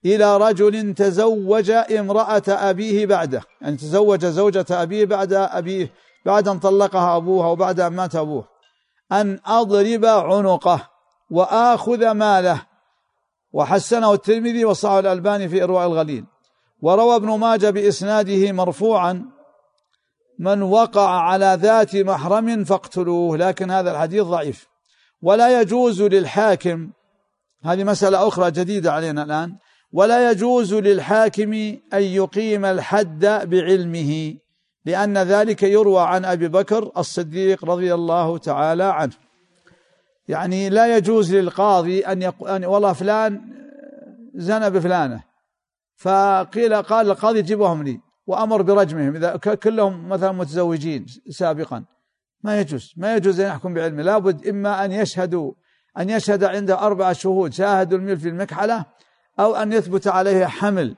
إلى رجل تزوج امرأة أبيه بعده، يعني تزوج زوجة أبيه بعد أبيه بعد أن طلقها أبوها وبعد أن مات أبوه، أن أضرب عنقه وآخذ ماله. وحسنه الترمذي وصححه الألباني في إرواء الغليل. وروى ابن ماجه بإسناده مرفوعا: من وقع على ذات محرم فاقتلوه، لكن هذا الحديث ضعيف. ولا يجوز للحاكم، هذه مسألة أخرى جديدة علينا الآن، ولا يجوز للحاكم أن يقيم الحد بعلمه، لأن ذلك يروى عن أبي بكر الصديق رضي الله تعالى عنه. يعني لا يجوز للقاضي أن يقول والله فلان زنى بفلانة، فقيل قال القاضي جيبوهم لي وأمر برجمهم إذا كلهم مثلا متزوجين سابقا. ما يجوز، ما يجوز أن يحكم بعلمه، لابد إما أن يشهدوا أن يشهد عنده أربعة شهود شاهدوا الميل في المكحلة، أو أن يثبت عليه حمل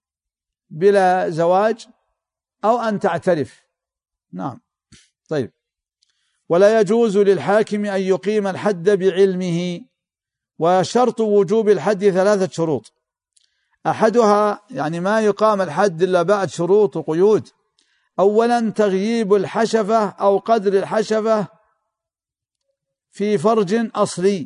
بلا زواج، أو أن تعترف. نعم. طيب. ولا يجوز للحاكم أن يقيم الحد بعلمه. وشرط وجوب الحد ثلاثة شروط، أحدها يعني ما يقام الحد إلا بعد شروط وقيود. أولا تغييب الحشفة أو قدر الحشفة في فرج أصلي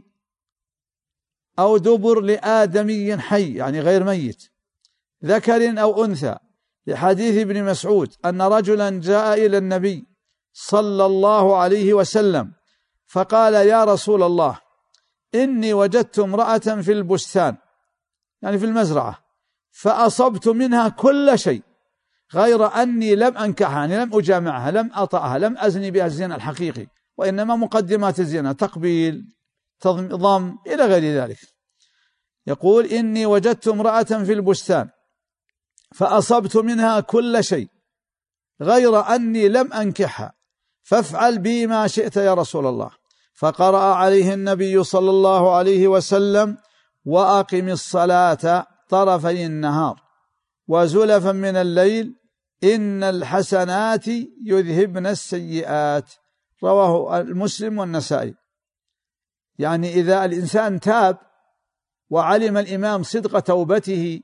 أو دبر لآدمي حي، يعني غير ميت، ذكر أو أنثى، لحديث ابن مسعود أن رجلا جاء إلى النبي صلى الله عليه وسلم فقال: يا رسول الله، إني وجدت امرأة في البستان، يعني في المزرعة، فأصبت منها كل شيء غير أني لم أنكحها، يعني لم أجامعها، لم أطأها، لم أزني بها الزنا الحقيقي، وإنما مقدمات الزنا، تقبيل، ضم، إلى غير ذلك. يقول: إني وجدت امرأة في البستان فأصبت منها كل شيء غير أني لم أنكحها، فافعل بي ما شئت يا رسول الله. فقرأ عليه النبي صلى الله عليه وسلم: وأقم الصلاة طرفي النهار وزلفا من الليل إن الحسنات يذهبن السيئات. رواه المسلم والنسائي. يعني إذا الإنسان تاب وعلم الإمام صدق توبته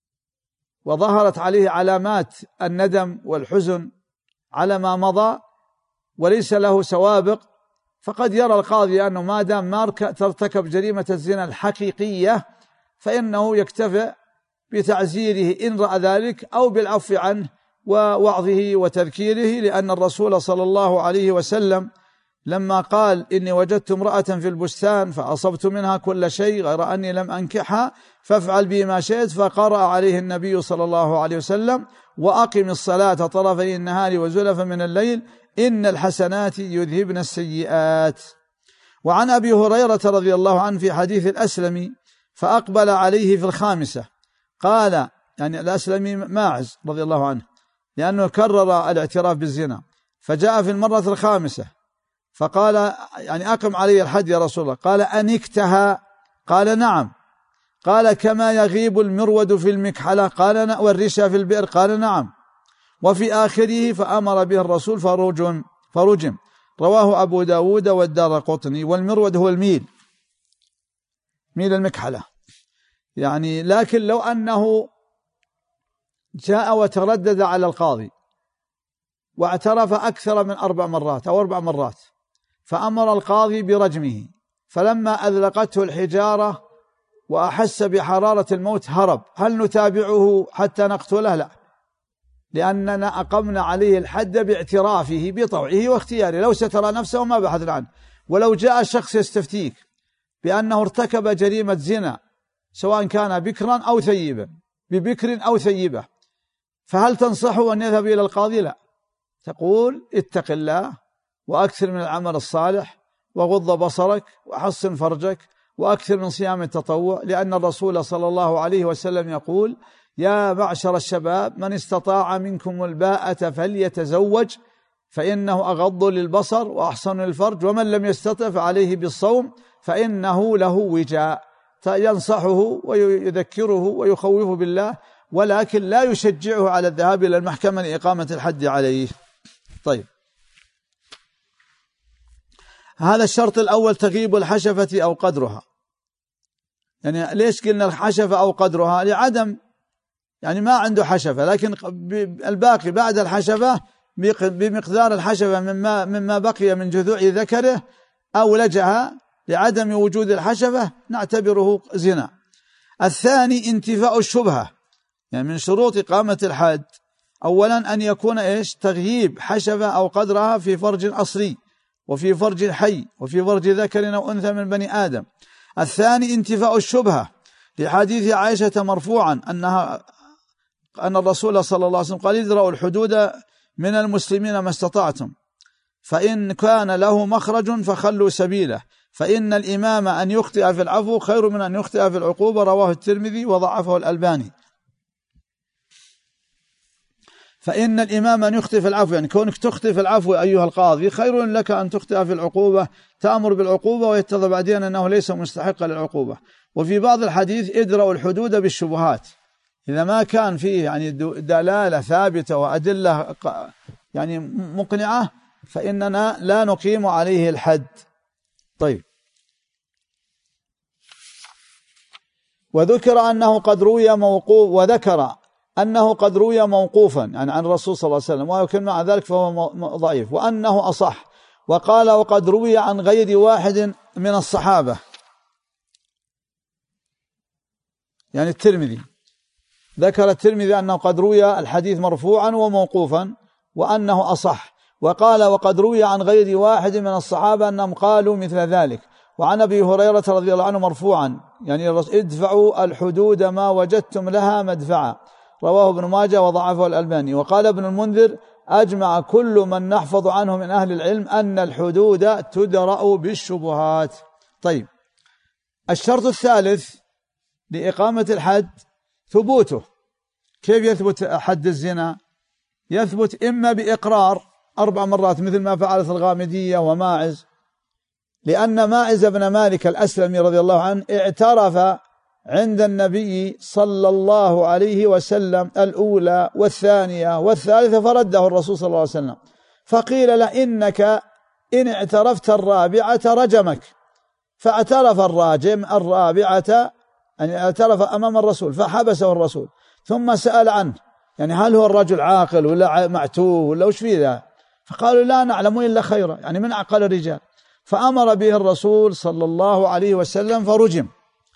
وظهرت عليه علامات الندم والحزن على ما مضى وليس له سوابق، فقد يرى القاضي أنه ما دام ما ترتكب جريمة الزنا الحقيقية فإنه يكتفي بتعزيره إن رأى ذلك، أو بالعفو عنه ووعظه وتذكيره، لأن الرسول صلى الله عليه وسلم لما قال: إني وجدت امرأة في البستان فأصبت منها كل شيء غير أني لم أنكحها فافعل بي ما شئت، فقرأ عليه النبي صلى الله عليه وسلم: وأقم الصلاة طرفي النهار وزلفا من الليل إن الحسنات يذهبن السيئات. وعن أبي هريرة رضي الله عنه في حديث الأسلمي: فأقبل عليه في الخامسة، قال، يعني الأسلمي ماعز رضي الله عنه، لأنه كرر الاعتراف بالزنا، فجاء في المرة الخامسة فقال: يعني أقم علي الحد يا رسول الله. قال: أنكتها؟ قال: نعم. قال: كما يغيب المرود في المكحلة؟ قال: نعم. والرشا في البئر؟ قال: نعم. وفي آخره فأمر به الرسول فرجم, فرجم. رواه أبو داود والدارقطني. والمرود هو الميل، ميل المكحلة يعني. لكن لو أنه جاء وتردد على القاضي واعترف أكثر من أربع مرات أو أربع مرات فأمر القاضي برجمه، فلما أذلقته الحجارة وأحس بحرارة الموت هرب، هل نتابعه حتى نقتله؟ لا، لأننا أقمنا عليه الحد باعترافه بطوعه واختياره. لو ستر نفسه ما بحثنا عنه. ولو جاء شخص يستفتيك بأنه ارتكب جريمة زنا سواء كان بكرا أو ثيبا، ببكر أو ثيبة، فهل تنصحه أن يذهب إلى القاضي؟ لا، تقول: اتق الله وأكثر من العمل الصالح وغض بصرك وحصن فرجك وأكثر من صيام التطوع، لأن الرسول صلى الله عليه وسلم يقول: يا معشر الشباب من استطاع منكم الباءة فليتزوج فإنه أغض للبصر وأحصن للفرج، ومن لم يستطع فعليه بالصوم فإنه له وجاء. ينصحه ويذكره ويخوفه بالله، ولكن لا يشجعه على الذهاب إلى المحكمة لإقامة الحد عليه. طيب، هذا الشرط الأول تغيب الحشفة أو قدرها، يعني ليش قلنا الحشفة أو قدرها؟ لعدم يعني ما عنده حشفة، لكن الباقي بعد الحشفة بمقدار الحشفة مما مما بقي من جذوع ذكره أو لجها لعدم وجود الحشفة نعتبره زنا. الثاني انتفاء الشبهة، يعني من شروط إقامة الحد أولا أن يكون إيش؟ تغييب حشفة أو قدرها في فرج أصلي وفي فرج حي وفي فرج ذكر أو أنثى من بني آدم. الثاني انتفاء الشبهة لحديث عائشة مرفوعا أنها أن الرسول صلى الله عليه وسلم قال: ادرأوا الحدود من المسلمين ما استطعتم، فإن كان له مخرج فخلوا سبيله، فإن الإمام أن يخطئ في العفو خير من أن يخطئ في العقوبة. رواه الترمذي وضعفه الألباني. فإن الإمام أن يخطئ في العفو، يعني كونك تخطئ في العفو أيها القاضي خير لك أن تخطئ في العقوبة، تأمر بالعقوبة ويتضح بعدين أنه ليس مستحقا للعقوبة. وفي بعض الحديث: ادرأوا الحدود بالشبهات، إذا ما كان فيه يعني دلالة ثابتة وأدلة يعني مقنعة فإننا لا نقيم عليه الحد. طيب، وذكر أنه قد روي موقوف وذكر أنه قد روي موقوفا يعني عن الرسول صلى الله عليه وسلم، ولكن مع ذلك فهو ضعيف، وأنه أصح. وقال: وقد روي عن غير واحد من الصحابة، يعني الترمذي ذكر الترمذي أنه قد روي الحديث مرفوعا وموقوفا وأنه أصح. وقال: وقد روي عن غير واحد من الصحابة أنهم قالوا مثل ذلك. وعن أبي هريرة رضي الله عنه مرفوعا يعني: ادفعوا الحدود ما وجدتم لها مدفعا. رواه ابن ماجه وضعفه الألباني. وقال ابن المنذر: أجمع كل من نحفظ عنه من أهل العلم أن الحدود تدرأ بالشبهات. طيب، الشرط الثالث لإقامة الحد ثبوته. كيف يثبت حد الزنا؟ يثبت إما بإقرار أربع مرات مثل ما فعلت الغامدية وماعز، لأن ماعز بن مالك الأسلمي رضي الله عنه اعترف عند النبي صلى الله عليه وسلم الأولى والثانية والثالثة فرده الرسول صلى الله عليه وسلم، فقيل له: إنك إن اعترفت الرابعة رجمك، فاعترف الراجم الرابعة يعني اعترف أمام الرسول فحبسه الرسول، ثم سأل عنه يعني هل هو الرجل عاقل ولا معتوه ولا وش فيه ذا؟ فقالوا: لا نعلم إلا خيرا، يعني من عقل الرجال. فأمر به الرسول صلى الله عليه وسلم فرجم.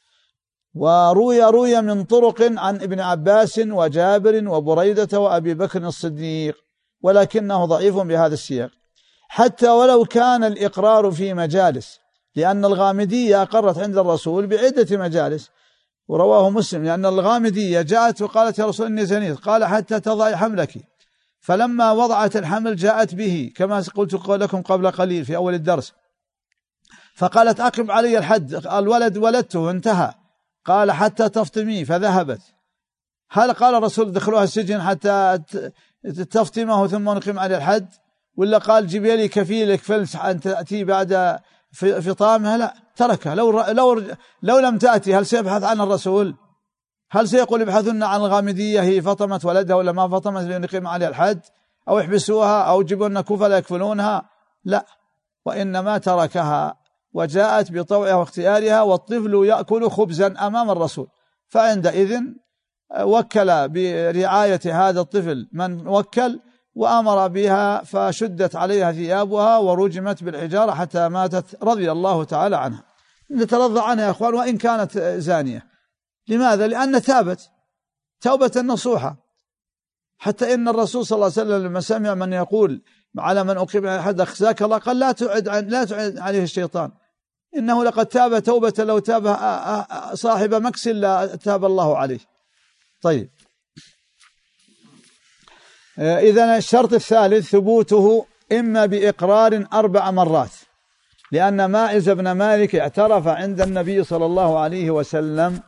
وروي روي من طرق عن ابن عباس وجابر وبريدة وأبي بكر الصديق، ولكنه ضعيف بهذا السياق، حتى ولو كان الإقرار في مجالس، لأن الغامدية أقرت عند الرسول بعدة مجالس. ورواه مسلم لأن الغامدية جاءت وقالت: يا رسول إني زنيت، قال: حتى تضعي حملك. فلما وضعت الحمل جاءت به كما قلت لكم قبل قليل في أول الدرس، فقالت: أقم علي الحد، الولد ولدته انتهى، قال: حتى تفطمي، فذهبت. هل قال الرسول دخلوها السجن حتى تفطمه ثم نقيم عليه الحد؟ ولا قال جيبي لي كفيلك فلس أن تأتي بعد فطامها؟ لا، تركها. لو, لو, لو لم تأتي هل سيبحث عن الرسول؟ هل سيقول ابحثون عن الغامدية هي فطمت ولدها ولا ما فطمت لنقيم عليها الحد، أو يحبسوها أو يجيبون كفلا يكفلونها؟ لا، وإنما تركها وجاءت بطوعها واختيارها، والطفل يأكل خبزا أمام الرسول، فعندئذ وكل برعاية هذا الطفل من وكل وأمر بها، فشدت عليها ثيابها ورجمت بالحجارة حتى ماتت رضي الله تعالى عنها. نترضى عنها يا أخوان وإن كانت زانية. لماذا؟ لأن تابت توبة نصوحة، حتى إن الرسول صلى الله عليه وسلم لما سمع من يقول على من أقيم أحد أخزاك الله قال: لا تعد لا تعد عليه الشيطان، إنه لقد تاب توبة لو تاب صاحب مكس لا تاب الله عليه. طيب، إذن الشرط الثالث ثبوته إما بإقرار أربع مرات، لأن ماعز بن مالك اعترف عند النبي صلى الله عليه وسلم،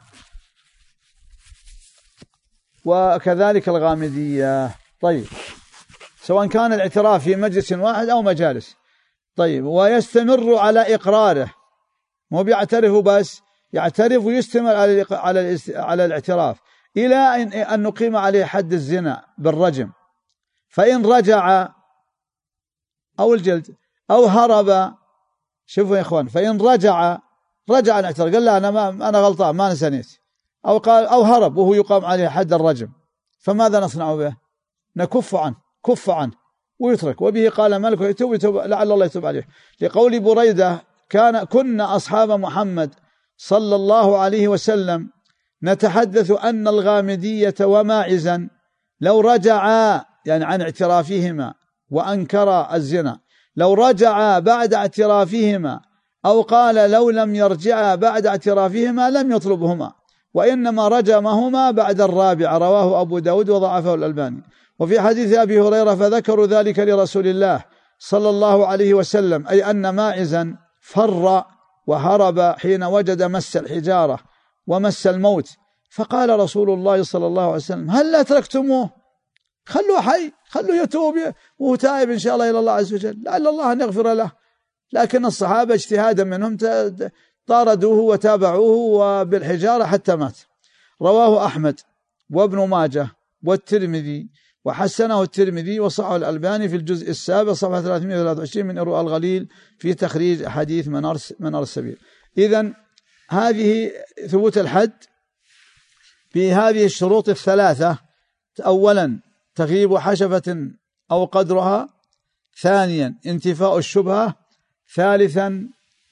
وكذلك الغامدية. طيب، سواء كان الاعتراف في مجلس واحد أو مجالس. طيب، ويستمر على إقراره، مو بيعترف بس، يعترف ويستمر على على على الاعتراف إلى أن نقيم عليه حد الزنا بالرجم. فإن رجع أو الجلد أو هرب، شوفوا يا إخوان، فإن رجع رجع عن اعتراف، قال لا أنا ما أنا غلطان ما نسيت، أو قال أو هرب وهو يقام عليه حد الرجم، فماذا نصنع به؟ نكف عنه، كف عنه ويترك. وبه قال مالك يتوب يتوب لعل الله يتوب عليه، لقول بريدة كان كنا أصحاب محمد صلى الله عليه وسلم نتحدث أن الغامدية وماعزا لو رجعا يعني عن اعترافهما وأنكرا الزنا، لو رجعا بعد اعترافهما أو قال لو لم يرجعا بعد اعترافهما لم يطلبهما، وإنما رجمهما بعد الرابع. رواه أبو داود وضعفه الألباني. وفي حديث أبي هريرة فذكروا ذلك لرسول الله صلى الله عليه وسلم، أي أن ماعزا فر وهرب حين وجد مس الحجارة ومس الموت، فقال رسول الله صلى الله عليه وسلم هل لا تركتموه؟ خلوه حي، خلوه يتوب وهو تائب إن شاء الله إلى الله عز وجل، لعل الله أن يغفر له. لكن الصحابة اجتهادا منهم طاردوه وتابعوه وبالحجارة حتى مات. رواه أحمد وابن ماجه والترمذي وحسنه الترمذي وصححه الألباني في الجزء السابع صفحة ثلاثمائة وثلاثة وعشرين من إرواء الغليل في تخريج حديث منار السبيل. إذن هذه ثبوت الحد بهذه الشروط الثلاثة: أولا تغيب حشفة أو قدرها، ثانيا انتفاء الشبهة، ثالثا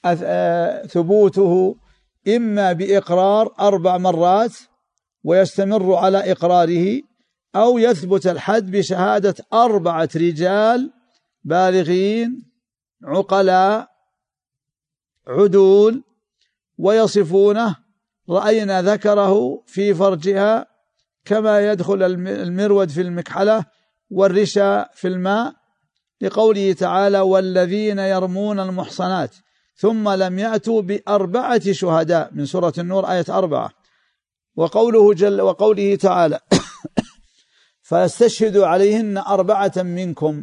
ثبوته إما بإقرار أربع مرات ويستمر على إقراره، أو يثبت الحد بشهادة أربعة رجال بالغين عقلاء عدول ويصفونه رأينا ذكره في فرجها كما يدخل المرود في المكحلة والرشا في الماء، لقوله تعالى والذين يرمون المحصنات ثم لم يأتوا بأربعة شهداء من سورة النور آية أربعة. وقوله جل وقوله تعالى فاستشهدوا عليهن أربعة منكم،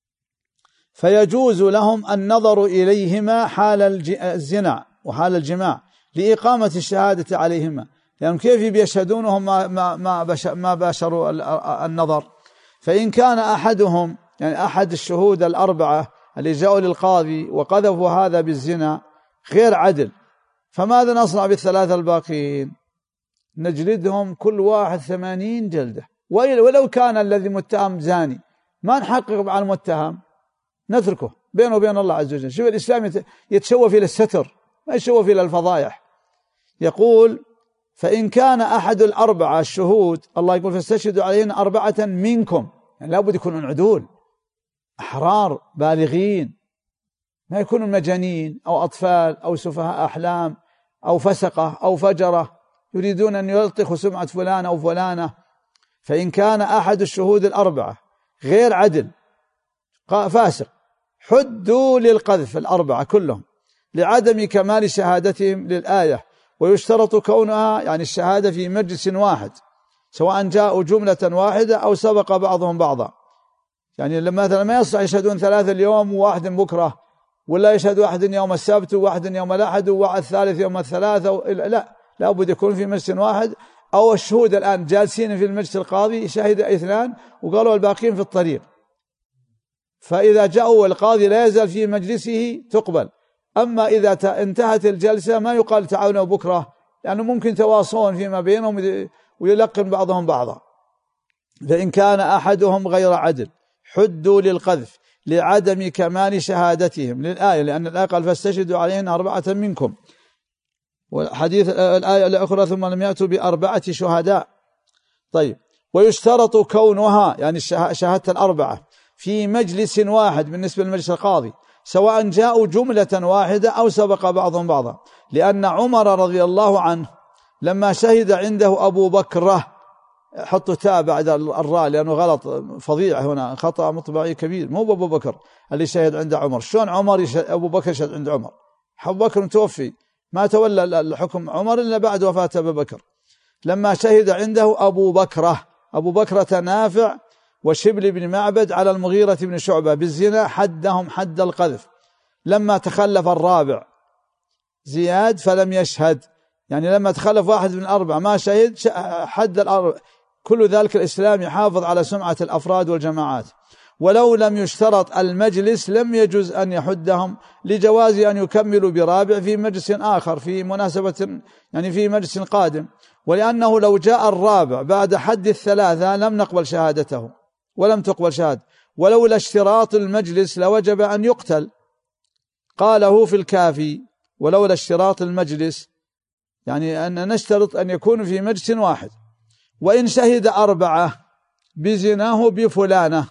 فيجوز لهم النظر إليهما حال الزنا وحال الجماع لإقامة الشهادة عليهما، يعني كيف بيشهدونهم ما, ما, ما باشروا النظر. فإن كان أحدهم يعني أحد الشهود الأربعة اللي جاءوا للقاضي وقذفوا هذا بالزنا غير عدل، فماذا نصنع بالثلاثة الباقين؟ نجلدهم كل واحد ثمانين جلدة، ولو كان الذي متهم زاني ما نحقق مع المتهم، نتركه بينه وبين الله عز وجل. شوف الإسلام يتشوف إلى الستر ما يتشوف إلى الفضائح. يقول فإن كان أحد الأربعة الشهود، الله يقول فاستشهدوا عليهن أربعة منكم، يعني لابد يكونوا عدول أحرار بالغين، ما يكونوا مجانين أو أطفال أو سفهاء أحلام أو فسقة أو فجرة يريدون أن يلطخوا سمعة فلان أو فلانة. فإن كان أحد الشهود الأربعة غير عدل فاسق حدوا للقذف الأربعة كلهم لعدم كمال شهادتهم للآية. ويشترط كونها يعني الشهادة في مجلس واحد، سواء جاءوا جملة واحدة أو سبق بعضهم بعضا. يعني لما مثلا ما يصح يشهدون ثلاثة اليوم وواحد بكرة، ولا يشهد واحد يوم السبت وواحد يوم الأحد وواحد ثالث يوم الثلاثة، لا لابد يكون في مجلس واحد. أو الشهود الآن جالسين في المجلس القاضي شهد اثنان وقالوا الباقين في الطريق، فإذا جاءوا القاضي لا يزال في مجلسه تقبل. أما إذا انتهت الجلسة ما يقال تعاونوا بكرة، لأنه يعني ممكن تواصون فيما بينهم ويلقن بعضهم بعضا. فإن كان أحدهم غير عدل حدوا للقذف لعدم كمال شهادتهم للآية، لأن الآية قال فاستشهدوا عليهن أربعة منكم، والحديث الآية الأخرى ثم لم يأتوا بأربعة شهداء. طيب ويشترط كونها يعني شهادة الأربعة في مجلس واحد بالنسبة للمجلس القاضي، سواء جاءوا جملة واحدة أو سبق بعضهم بعضا، لأن عمر رضي الله عنه لما شهد عنده أبو بكر، حطوا تاء بعد الراء لأنه غلط فظيع هنا خطأ مطبعي كبير، مو أبو بكر اللي شهد عند عمر. شلون عمر أبو بكر شهد عند عمر؟ أبو بكر متوفي ما تولى الحكم عمر إلا بعد وفاة أبو بكر. لما شهد عنده أبو بكرة أبو بكرة نافع وشبل بن معبد على المغيرة بن شعبة بالزنا حدهم حد القذف. لما تخلف الرابع زياد فلم يشهد، يعني لما تخلف واحد من الأربعة ما شهد حد الأربع. كل ذلك الإسلام يحافظ على سمعة الأفراد والجماعات. ولو لم يشترط المجلس لم يجوز أن يحدهم لجواز أن يكملوا برابع في مجلس آخر في مناسبة، يعني في مجلس قادم، ولأنه لو جاء الرابع بعد حد الثلاثة لم نقبل شهادته ولم تقبل شهادة، ولولا اشتراط المجلس لوجب أن يقتل، قاله في الكافي ولولا اشتراط المجلس، يعني أن نشترط أن يكون في مجلس واحد. وإن شهد أربعة بزناه بفلانة،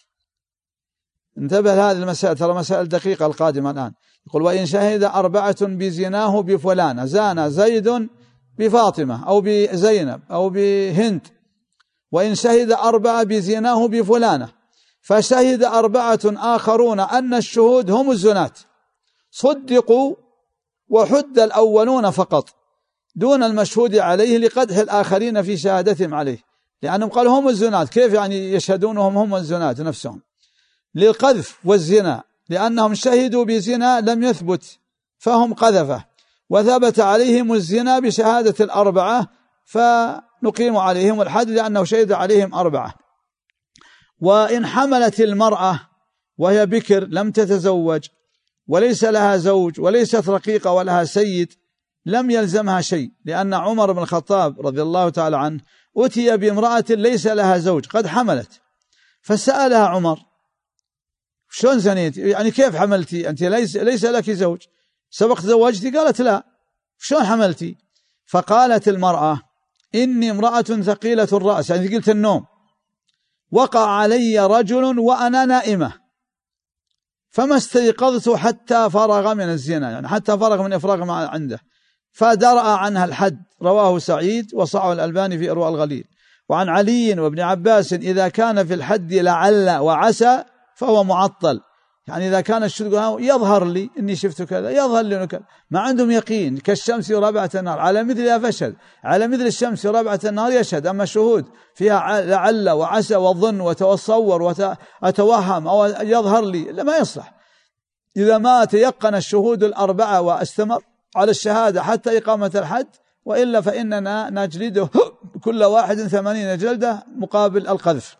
انتبه هذه المسائل، ترى مسائل دقيقة القادمة الآن. يقول وإن شهد أربعة بزناه بفلانة، زان زيد بفاطمة أو بزينب أو بهند، وإن شهد أربعة بزناه بفلانة، فشهد أربعة آخرون أن الشهود هم الزنات، صدقوا وحد الأولون فقط دون المشهود عليه لقدح الآخرين في شهادتهم عليه، لأنهم قالوا هم الزنات، كيف يعني يشهدونهم هم الزنات نفسهم؟ للقذف والزنا، لأنهم شهدوا بزنا لم يثبت فهم قذفه، وثبت عليهم الزنا بشهادة الأربعة فنقيم عليهم الحد لأنه شهد عليهم أربعة. وإن حملت المرأة وهي بكر لم تتزوج وليس لها زوج وليست رقيقة ولها سيد لم يلزمها شيء، لأن عمر بن الخطاب رضي الله تعالى عنه أتي بامرأة ليس لها زوج قد حملت، فسألها عمر شلون زنيت؟ يعني كيف حملتي أنت ليس, ليس لك زوج، سبق تزوجتي؟ قالت لا. شلون حملتي؟ فقالت المرأة إني امرأة ثقيلة الرأس، يعني قلت النوم، وقع علي رجل وأنا نائمة فما استيقظت حتى فرغ من الزنا، يعني حتى فرغ من إفراغ ما عنده، فدرأ عنها الحد. رواه سعيد وصححه الألباني في إرواء الغليل. وعن علي وابن عباس إذا كان في الحد لعل وعسى فهو معطل، يعني إذا كان الشهود يظهر لي إني شفت كذا، يظهر لي كذا، ما عندهم يقين، كالشمس رابعة النهار على مثلها فشل، على مثل الشمس رابعة النهار يشهد. أما الشهود فيها لعل وعسى والظن وتصور وأتوهم أو يظهر لي لا، ما يصلح. إذا ما تيقن الشهود الأربعة واستمر على الشهادة حتى إقامة الحد، وإلا فإننا نجلده كل واحد ثمانين جلدة مقابل القذف.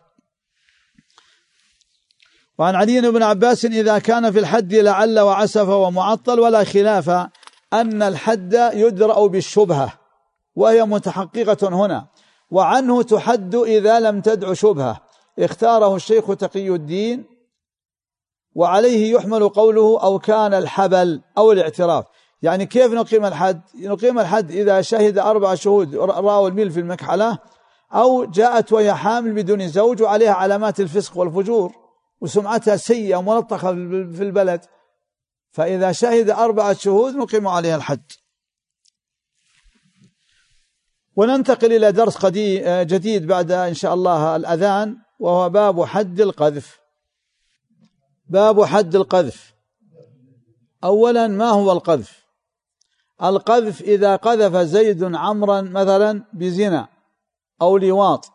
وعن علي بن عباس إذا كان في الحد لعل وعسى فهو معطل، ولا خلاف أن الحد يدرأ بالشبهة وهي متحققة هنا، وعنه تحد إذا لم تدع شبهة، اختاره الشيخ تقي الدين، وعليه يحمل قوله أو كان الحبل أو الاعتراف. يعني كيف نقيم الحد؟ نقيم الحد إذا شهد أربع شهود رأوا الميل في المكحلة، أو جاءت وهي حامل بدون زوج وعليها علامات الفسق والفجور وسمعتها سيئة وملطخة في البلد، فإذا شهد أربعة شهود نقيم عليها الحد. وننتقل إلى درس جديد بعد إن شاء الله الأذان، وهو باب حد القذف. باب حد القذف. أولا، ما هو القذف؟ القذف إذا قذف زيد عمرا مثلا بزنا أو لواط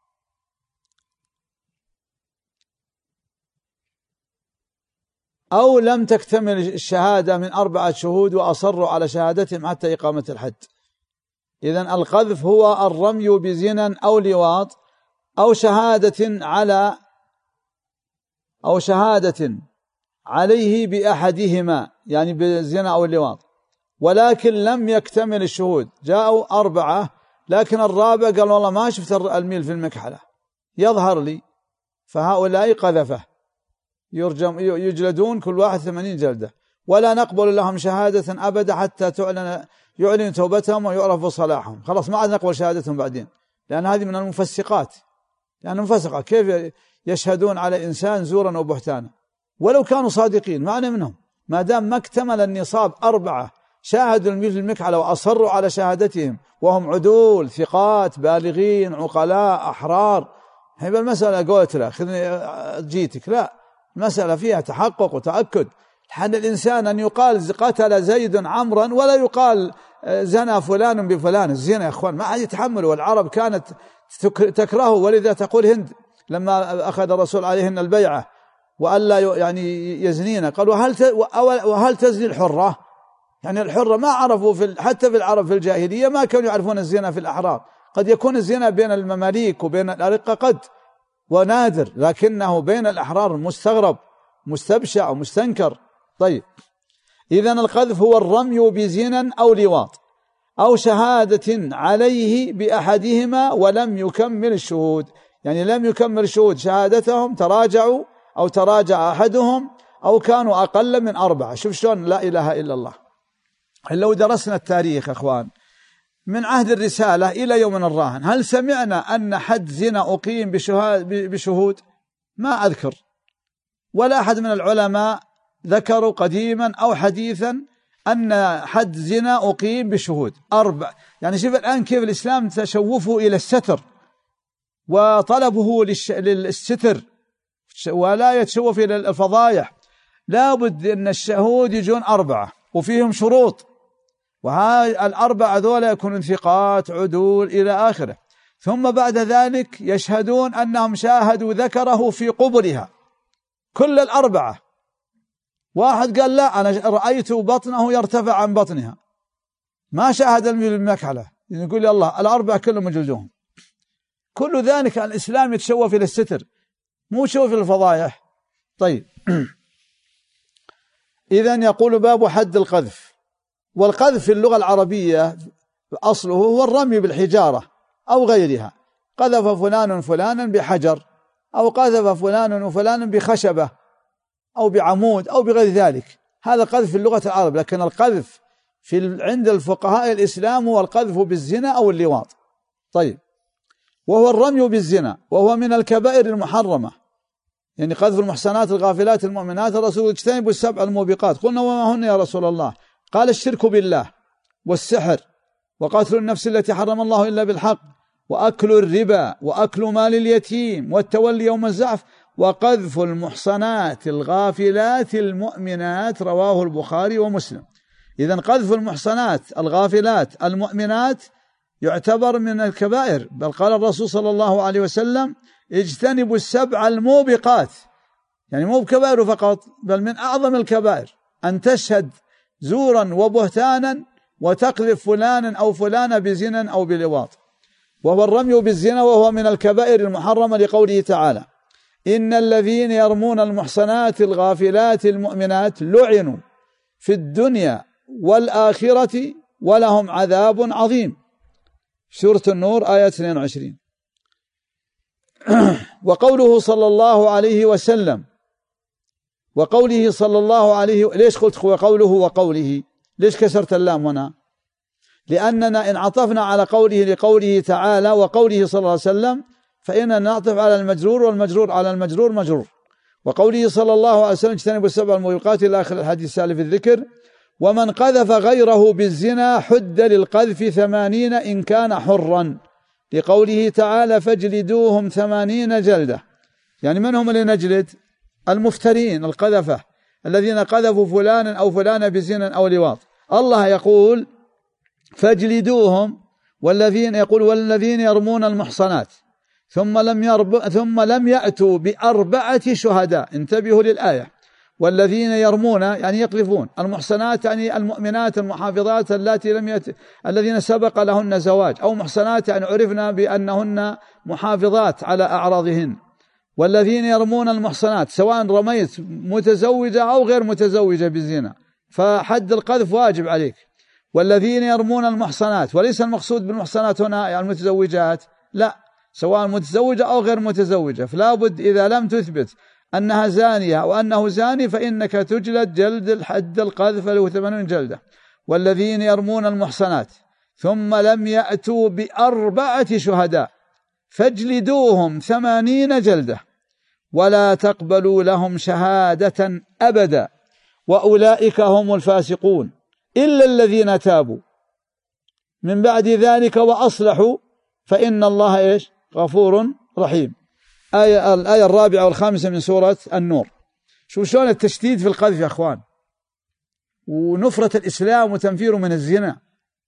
أو لم تكتمل الشهادة من أربعة شهود وأصروا على شهادتهم حتى إقامة الحد، إذن القذف هو الرمي بزنا أو لواط أو شهادة على أو شهادة عليه بأحدهما، يعني بالزنا أو اللواط، ولكن لم يكتمل الشهود، جاءوا أربعة لكن الرابع قال والله ما شفت الميل في المكحلة يظهر لي، فهؤلاء قذفه يرجم يجلدون كل واحد ثمانين جلدة، ولا نقبل لهم شهادة أبدا حتى تعلن يعلن توبتهم ويعرف صلاحهم، خلاص ما عاد نقبل شهادتهم بعدين، لأن هذه من المفسقات، لأن المفسقة كيف يشهدون على إنسان زورا وبهتانا ولو كانوا صادقين، معنى منهم ما دام ما اكتمل النصاب أربعة شاهدوا الميل في المكحلة وأصروا على شهادتهم وهم عدول ثقات بالغين عقلاء أحرار، هيبقى المسألة قلت له خذني جيتك، لا، المسألة فيها تحقق وتأكد. حد الإنسان أن يقال قتل زيد عمرا ولا يقال زنى فلان بفلان، الزنا يا أخوان ما حد يتحمله، والعرب كانت تكرهه، ولذا تقول هند لما أخذ الرسول عليهن البيعة وألا يعني يزنين، قال وهل وهل تزني الحرة؟ يعني الحرة ما عرفوا في حتى في العرب في الجاهلية ما كانوا يعرفون الزنا في الأحرار، قد يكون الزنا بين المماليك وبين الأرقة قد، ونادر، لكنه بين الأحرار مستغرب مستبشع ومستنكر. طيب، إذن القذف هو الرمي بزنا أو لواط أو شهادة عليه بأحدهما ولم يكمل الشهود، يعني لم يكمل الشهود شهادتهم، تراجعوا أو تراجع أحدهم أو كانوا أقل من أربعة. شوف شلون لا إله إلا الله. لو درسنا التاريخ أخوان من عهد الرسالة إلى يومنا الراهن، هل سمعنا أن حد زنا أقيم بشهود؟ ما أذكر، ولا أحد من العلماء ذكروا قديما أو حديثا أن حد زنا أقيم بشهود أربع. يعني شوف الآن كيف الإسلام تشوفه إلى الستر وطلبه للستر، ولا يتشوف إلى الفضايح. لابد أن الشهود يجون أربعة وفيهم شروط، وهذه الأربعة ذولا يكونون ثقات عدول إلى آخره. ثم بعد ذلك يشهدون أنهم شاهدوا ذكره في قبرها، كل الأربعة. واحد قال لا أنا رأيت بطنه يرتفع عن بطنها، ما شاهد المكحلة، يقول لي الله الأربعة كلهم يجلدوهم. كل ذلك الإسلام يتشوف إلى الستر، مو يتشوف إلى الفضايح. طيب إذن يقول باب حد القذف. والقذف في اللغة العربية أصله هو الرمي بالحجارة أو غيرها. قذف فلان فلانا بحجر، أو قذف فلان وفلان بخشبة أو بعمود أو بغير ذلك، هذا قذف في اللغة العرب. لكن القذف في عند الفقهاء الإسلام هو القذف بالزنا أو اللواط. طيب، وهو الرمي بالزنا، وهو من الكبائر المحرمة، يعني قذف المحصنات الغافلات المؤمنات. الرسول اجتنبوا السبع الموبقات. قلنا وما هن يا رسول الله؟ قال الشرك بالله، والسحر، وقتل النفس التي حرم الله إلا بالحق، وأكل الربا، وأكل مال اليتيم، والتولي يوم الزحف، وقذف المحصنات الغافلات المؤمنات. رواه البخاري ومسلم. إذن قذف المحصنات الغافلات المؤمنات يعتبر من الكبائر، بل قال الرسول صلى الله عليه وسلم اجتنبوا السبع الموبقات، يعني مو بكبائر فقط بل من أعظم الكبائر أن تشهد زورا وبهتانا وتقذف فلانا أو فلانة بزنا أو بلواط. وهو الرمي بالزنا، وهو من الكبائر المحرمة لقوله تعالى إن الذين يرمون المحصنات الغافلات المؤمنات لعنوا في الدنيا والآخرة ولهم عذاب عظيم. سورة النور آية اثنين وعشرين. وقوله صلى الله عليه وسلم وقوله صلى الله عليه، ليش قلت وقوله وقوله؟ ليش كسرت اللام هنا؟ لأننا إن عطفنا على قوله لقوله تعالى وقوله صلى الله عليه وسلم فإننا نعطف على المجرور، والمجرور على المجرور مجرور. وقوله صلى الله عليه وسلم اجتنبوا السبع الموبقات إلى آخر الحديث سالف الذكر. ومن قذف غيره بالزنا حد للقذف ثمانين إن كان حرا، لقوله تعالى فاجلدوهم ثمانين جلدة. يعني من هم اللي نجلد؟ المفترين القذفة الذين قذفوا فلانا أو فلانا بزنا أو لواط. الله يقول فاجلدوهم، والذين يقول والذين يرمون المحصنات ثم لم يرب ثم لم يأتوا بأربعة شهداء. انتبهوا للآية. والذين يرمون يعني يقذفون المحصنات، يعني المؤمنات المحافظات التي لم يت... الذين سبق لهن زواج، أو محصنات يعني عرفنا بأنهن محافظات على أعراضهن. والذين يرمون المحصنات سواء رميت متزوجة أو غير متزوجة بالزنا فحد القذف واجب عليك. والذين يرمون المحصنات، وليس المقصود بالمحصنات هنا يعني المتزوجات، لا، سواء متزوجة أو غير متزوجة، فلا بد إذا لم تثبت أنها زانية أو أنه زاني فإنك تجلد جلد الحد القذف له ثمانين جلدة. والذين يرمون المحصنات ثم لم يأتوا بأربعة شهداء فاجلدوهم ثمانين جلدة ولا تقبلوا لهم شهادة أبدا وأولئك هم الفاسقون إلا الذين تابوا من بعد ذلك وأصلحوا فإن الله إيش غفور رحيم. آية الآية الرابعة والخامسة من سورة النور. شو شلون التشديد في القذف يا أخوان، ونفرة الإسلام وتنفيره من الزنا.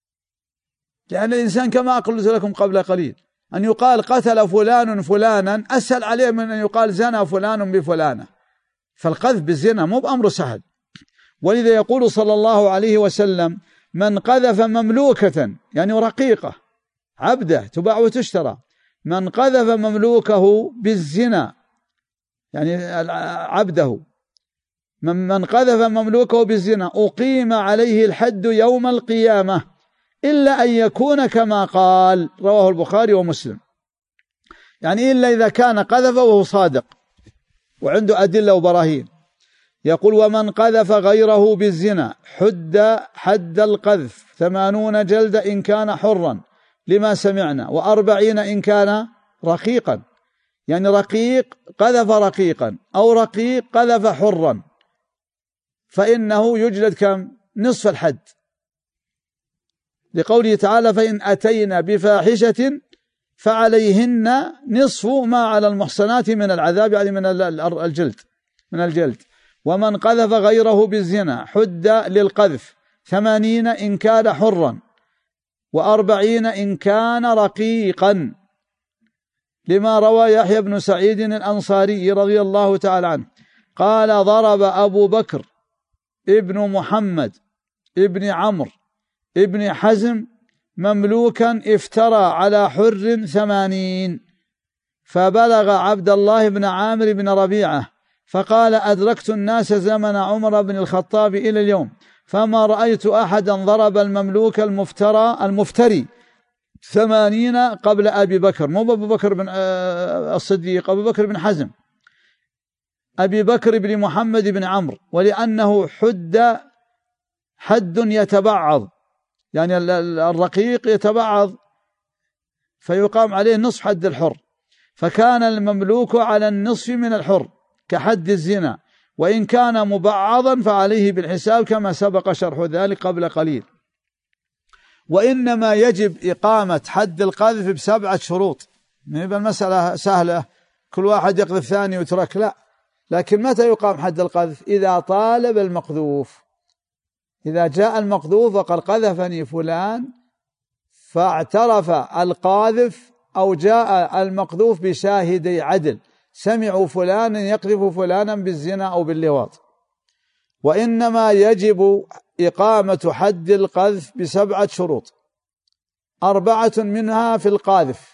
لأن الإنسان كما قلت لكم قبل قليل أن يقال قتل فلان فلانا أسهل عليه من أن يقال زنا فلان بفلانة. فالقذف بالزنا مو بأمر سهل. ولذا يقول صلى الله عليه وسلم من قذف مملوكة يعني رقيقة عبده تباع وتشترى من قذف مملوكه بالزنا، يعني عبده، من قذف مملوكه بالزنا أقيم عليه الحد يوم القيامة إلا أن يكون كما قال، رواه البخاري ومسلم. يعني إلا إذا كان قذف وهو صادق وعنده أدلة وبراهين. يقول: ومن قذف غيره بالزنا حد حد القذف ثمانون جلدة إن كان حرا لما سمعنا، وأربعين إن كان رقيقا. يعني رقيق قذف رقيقا أو رقيق قذف حرا فإنه يجلد كم؟ نصف الحد، لقوله تعالى: فإن أتينا بفاحشة فعليهن نصف ما على المحصنات من العذاب، يعني من الجلد من الجلد. ومن قذف غيره بالزنا حد للقذف ثمانين إن كان حرا وأربعين إن كان رقيقا، لما روى يحيى بن سعيد الأنصاري رضي الله تعالى عنه قال: ضرب أبو بكر ابن محمد ابن عمرو ابن حزم مملوكا افترى على حر ثمانين، فبلغ عبد الله بن عامر بن ربيعة فقال: أدركت الناس زمن عمر بن الخطاب إلى اليوم فما رأيت أحدا ضرب المملوك المفترى المفتري ثمانين قبل أبي بكر. مو أبو بكر بن الصديق، أبو بكر بن حزم، أبي بكر بن محمد بن عمرو، ولأنه حد حد يتبعض، يعني الرقيق يتبعض فيقام عليه نصف حد الحر، فكان المملوك على النصف من الحر كحد الزنا، وإن كان مبعضا فعليه بالحساب كما سبق شرح ذلك قبل قليل. وإنما يجب إقامة حد القذف بسبعة شروط، ما هي المسألة سهلة كل واحد يقذف ثاني ويترك، لا، لكن متى يقام حد القذف؟ إذا طالب المقذوف، إذا جاء المقذوف وقال: قذفني فلان، فاعترف القاذف أو جاء المقذوف بشاهدي عدل سمعوا فلانا يقذف فلانا بالزنا أو باللواط. وإنما يجب إقامة حد القذف بسبعة شروط، أربعة منها في القاذف،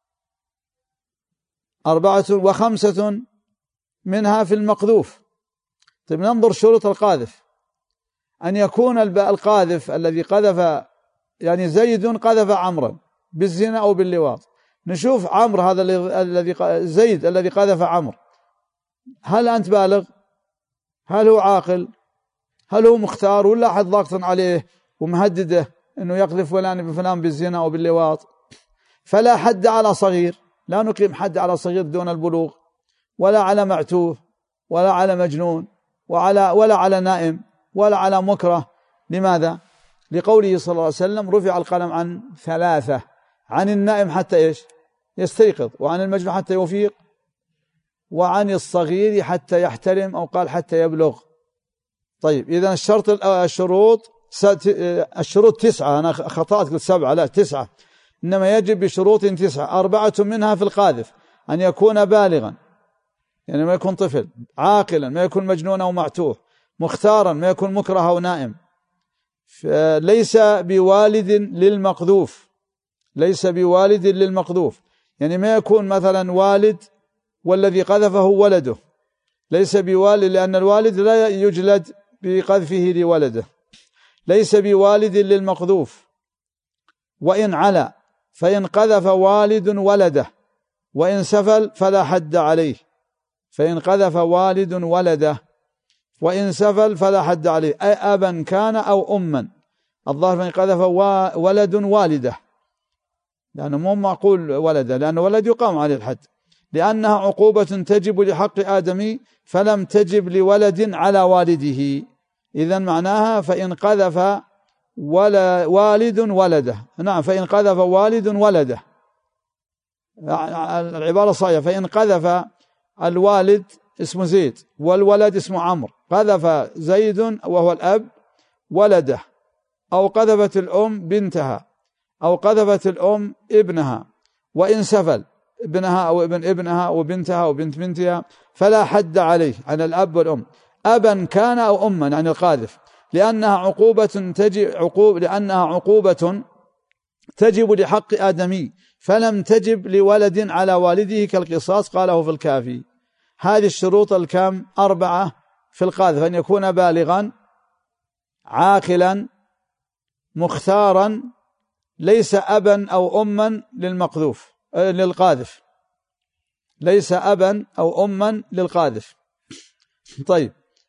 أربعة وخمسة منها في المقذوف. طيب ننظر شروط القاذف: أن يكون القاذف الذي قذف، يعني زيد قذف عمرا بالزنا أو باللواط، نشوف عمرو هذا الذي زيد الذي قذف عمرو، هل أنت بالغ؟ هل هو عاقل؟ هل هو مختار ولا أحد ضاغط عليه ومهدده أنه يقذف فلان بفلان بالزنا أو باللواط؟ فلا حد على صغير، لا نقيم حد على صغير دون البلوغ، ولا على معتوه، ولا على مجنون، وعلى ولا على نائم، ولا على مكره. لماذا؟ لقوله صلى الله عليه وسلم: رفع القلم عن ثلاثة، عن النائم حتى إيش؟ يستيقظ، وعن المجنون حتى يفيق، وعن الصغير حتى يحتلم، أو قال حتى يبلغ. طيب إذن الشرط الشروط الشروط تسعة، أنا خطأت قلت سبعة، لا تسعة، إنما يجب بشروط تسعة، أربعة منها في القاذف: أن يكون بالغا، يعني ما يكون طفل، عاقلا ما يكون مجنون أو معتوه، مختارا ما يكون مكره أو نائم، ليس بوالد للمقذوف، ليس بوالد للمقذوف، يعني ما يكون مثلا والد والذي قذفه ولده، ليس بوالد، لأن الوالد لا يجلد بقذفه لولده، ليس بوالد للمقذوف. وإن علا فإن قذف والد ولده وإن سفل فلا حد عليه، فإن قذف والد ولده وإن سفل فلا حد عليه، أي أبا كان أو أما. الظاهر فإن قذف ولد والده، لأنه مو معقول ولده، لأن ولد يقام عليه الحد، لأنها عقوبة تجب لحق آدمي فلم تجب لولد على والده. إذن معناها فإن قذف والد ولده، نعم، فإن قذف والد ولده، العبارة صحيحة. فإن قذف الوالد اسمه زيد والولد اسمه عمرو، قذف زيد وهو الأب ولده، أو قذفت الأم بنتها، أو قذفت الأم ابنها، وإن سفل ابنها أو ابن ابنها وبنتها أو بنت بنتها فلا حد عليه عن الأب والأم، أبا كان أو أما، يعني القاذف، لأنها عقوبة تجب عقوب لأنها عقوبة تجب لحق آدمي فلم تجب لولد على والده كالقصاص، قاله في الكافي. هذه الشروط الكم؟ أربعة في القاذف: أن يكون بالغا، عاقلا، مختارا، ليس أبا أو أما للمقذوف للقاذف، ليس أبا أو أما للقاذف. طيب،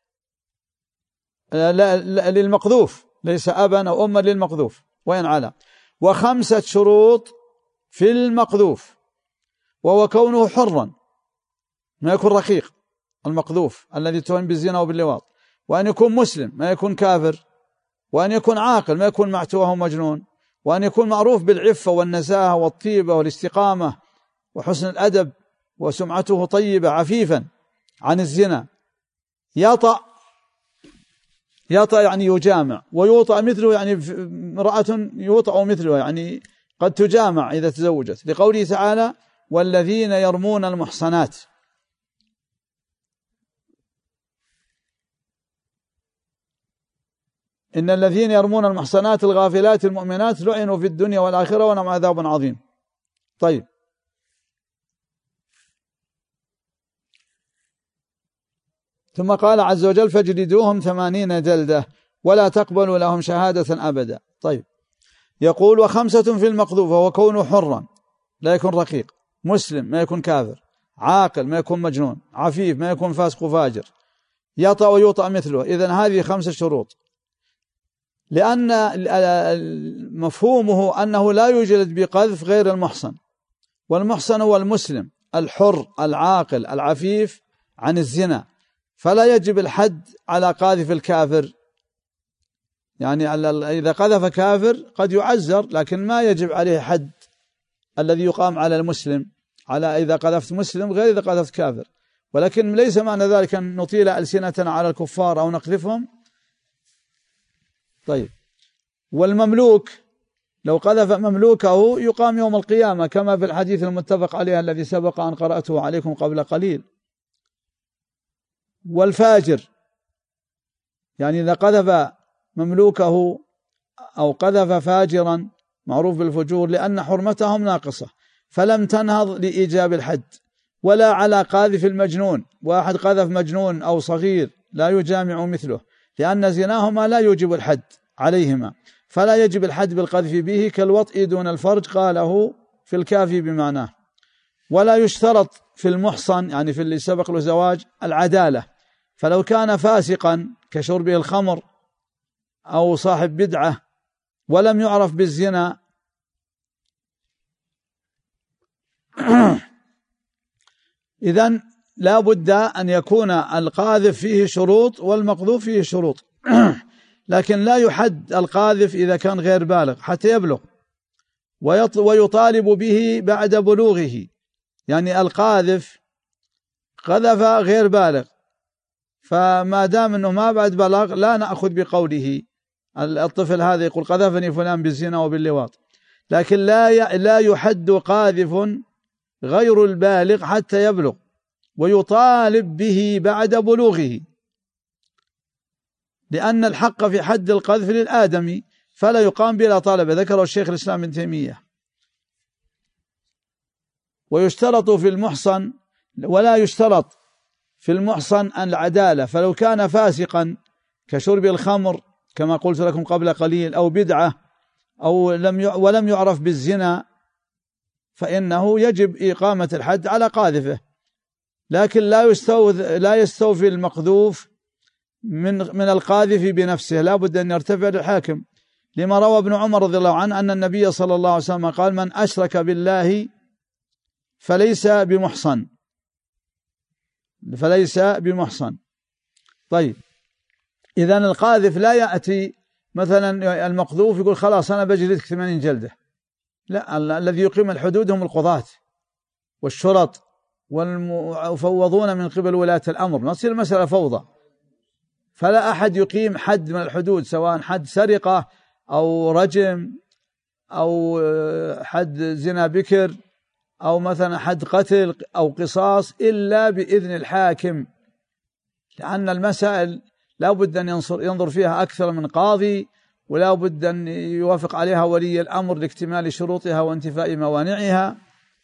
لا لا للمقذوف، ليس أبا أو أما للمقذوف وإن على. وخمسة شروط في المقذوف، وهو كونه حرا، ما يكون رقيق المقذوف الذي تهم بالزنا وباللواط، وأن يكون مسلم، ما يكون كافر، وأن يكون عاقل، ما يكون معتوه ومجنون، وأن يكون معروف بالعفة والنزاهة والطيبة والاستقامة وحسن الأدب وسمعته طيبة، عفيفا عن الزنا. يطأ، يطأ يعني يجامع، ويوطأ مثله يعني امرأة يوطأ مثله، يعني قد تجامع إذا تزوجت، لقوله تعالى: والذين يرمون المحصنات. إن الذين يرمون المحصنات الغافلات المؤمنات لعنوا في الدنيا والآخرة ولهم عذاب عظيم. طيب، ثم قال عز وجل: فاجلدوهم ثمانين جلدة ولا تقبلوا لهم شهادة أبدا. طيب، يقول: وخمسة في المقذوف، وهو كونه حرا، لا يكون رقيق، مسلم، ما يكون كافر، عاقل، ما يكون مجنون، عفيف، ما يكون فاسق وفاجر، يطأ ويوطأ مثله. إذن هذه خمسة شروط، لأن مفهومه أنه لا يوجد بقذف غير المحصن، والمحصن هو المسلم الحر العاقل العفيف عن الزنا، فلا يجب الحد على قاذف الكافر. يعني إذا قذف كافر قد يعزر، لكن ما يجب عليه حد الذي يقام على المسلم، على إذا قذفت مسلم غير إذا قذفت كافر. ولكن ليس معنى ذلك أن نطيل ألسنتنا على الكفار أو نقذفهم. طيب، والمملوك لو قذف مملوكه يقام يوم القيامة، كما في الحديث المتفق عليه الذي سبق أن قرأته عليكم قبل قليل. والفاجر، يعني إذا قذف مملوكه أو قذف فاجرا معروف بالفجور، لأن حرمتهم ناقصة فلم تنهض لإيجاب الحد، ولا على قاذف المجنون، واحد قذف مجنون أو صغير لا يجامع مثله، لأن زناهما لا يوجب الحد عليهما، فلا يجب الحد بالقذف به، كالوطء دون الفرج، قاله في الكافي بمعناه. ولا يشترط في المحصن، يعني في اللي سبق له زواج، العدالة، فلو كان فاسقا كشربه الخمر أو صاحب بدعة ولم يعرف بالزنا إذن لا بد أن يكون القاذف فيه شروط والمقذوف فيه شروط لكن لا يحد القاذف إذا كان غير بالغ حتى يبلغ، ويطالب به بعد بلوغه. يعني القاذف قذف غير بالغ، فما دام أنه ما بعد بلغ لا نأخذ بقوله. الطفل هذا يقول: قذفني فلان بالزنا وباللواط، لكن لا لا يحد قاذف غير البالغ حتى يبلغ، ويطالب به بعد بلوغه، لأن الحق في حد القذف للآدمي فلا يقام بلا طالب، ذكره الشيخ الإسلام ابن تيمية. ويشترط في المحصن، ولا يشترط في المحصن العدالة، فلو كان فاسقا كشرب الخمر كما قلت لكم قبل قليل، أو بدعة، أو لم ولم يعرف بالزنا، فإنه يجب إقامة الحد على قاذفه، لكن لا يستوفي لا يستوفي المقذوف من من القاذف بنفسه، لا بد أن يرتفع للحاكم، لما روى ابن عمر رضي الله عنه أن النبي صلى الله عليه وسلم قال: من أشرك بالله فليس بمحصن، فليس بمحصن. طيب، إذن القاذف لا يأتي مثلا المقذوف يقول: خلاص أنا بجلدك ثمانين جلدة، لا، الذي يقيم الحدود هم القضاة والشرط والمفوضون من قبل ولاة الأمر، ما تصير المسألة فوضى، فلا أحد يقيم حد من الحدود، سواء حد سرقة أو رجم أو حد زنا بكر أو مثلا حد قتل أو قصاص، إلا بإذن الحاكم، لأن المسائل لا بد أن ينظر فيها أكثر من قاضي، ولا بد أن يوافق عليها ولي الأمر لاكتمال شروطها وانتفاء موانعها.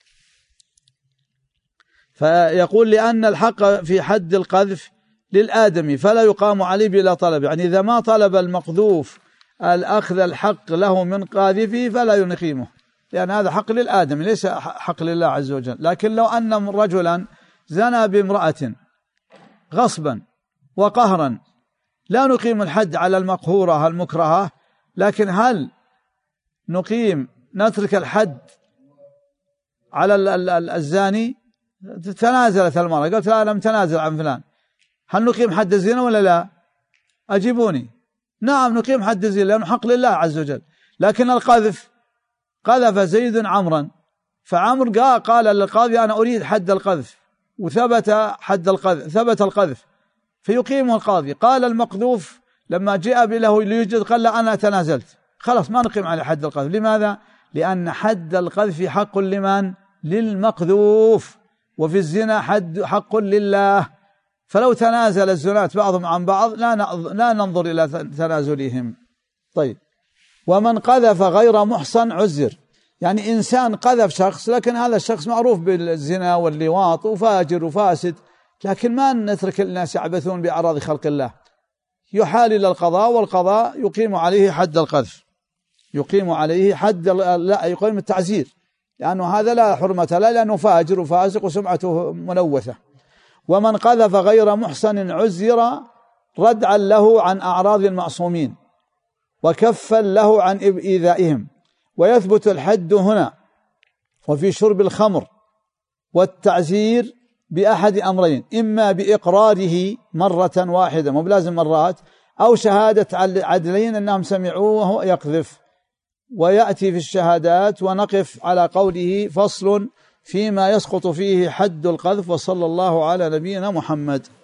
فيقول لأن الحق في حد القذف للآدمي فلا يقام عليه بلا طلب، يعني إذا ما طلب المقذوف الأخذ الحق له من قاذفه فلا ينقيمه، لأن هذا حق للآدمي ليس حق لله عز وجل. لكن لو أن رجلا زنى بامرأة غصبا وقهرا لا نقيم الحد على المقهورة المكرهة، لكن هل نقيم نترك الحد على الزاني؟ تنازلت المرأة قالت لا لم تنازل عن فلان، هل نقيم حد الزنا ولا لا؟ أجيبوني. نعم نقيم حد الزنا لأنه حق لله عز وجل. لكن القذف، قذف زيد عمرا فعمر قال للقاضي أنا أريد حد القذف وثبت حد القذف، ثبت القذف فيقيمه القاضي. قال المقذوف لما جاء له ليجد قال لا أنا تنازلت، خلاص ما نقيم على حد القذف. لماذا؟ لأن حد القذف حق لمن؟ للمقذوف، وفي الزنا حد حق لله. فلو تنازل الزناة بعضهم عن بعض لا لا ننظر إلى تنازلهم. طيب، ومن قذف غير محصن عزر، يعني إنسان قذف شخص لكن هذا الشخص معروف بالزنا واللواط وفاجر وفاسد، لكن ما نترك الناس يعبثون بأعراض خلق الله، يحال إلى القضاء والقضاء يقيم عليه حد القذف، يقيم عليه حد لا يقيم التعزير، لأنه هذا لا حرمة له لأنه فاجر وفاسق وسمعته ملوثة. ومن قذف غير محصن عزر ردعا له عن أعراض المعصومين وكفا له عن إيذائهم. ويثبت الحد هنا وفي شرب الخمر والتعزير بأحد أمرين، إما بإقراره مرة واحدة مو بلازم مرات، أو شهادة عدلين أنهم سمعوه وهو يقذف. ويأتي في الشهادات ونقف على قوله فصل فيما يسقط فيه حد القذف. وصلى الله على نبينا محمد.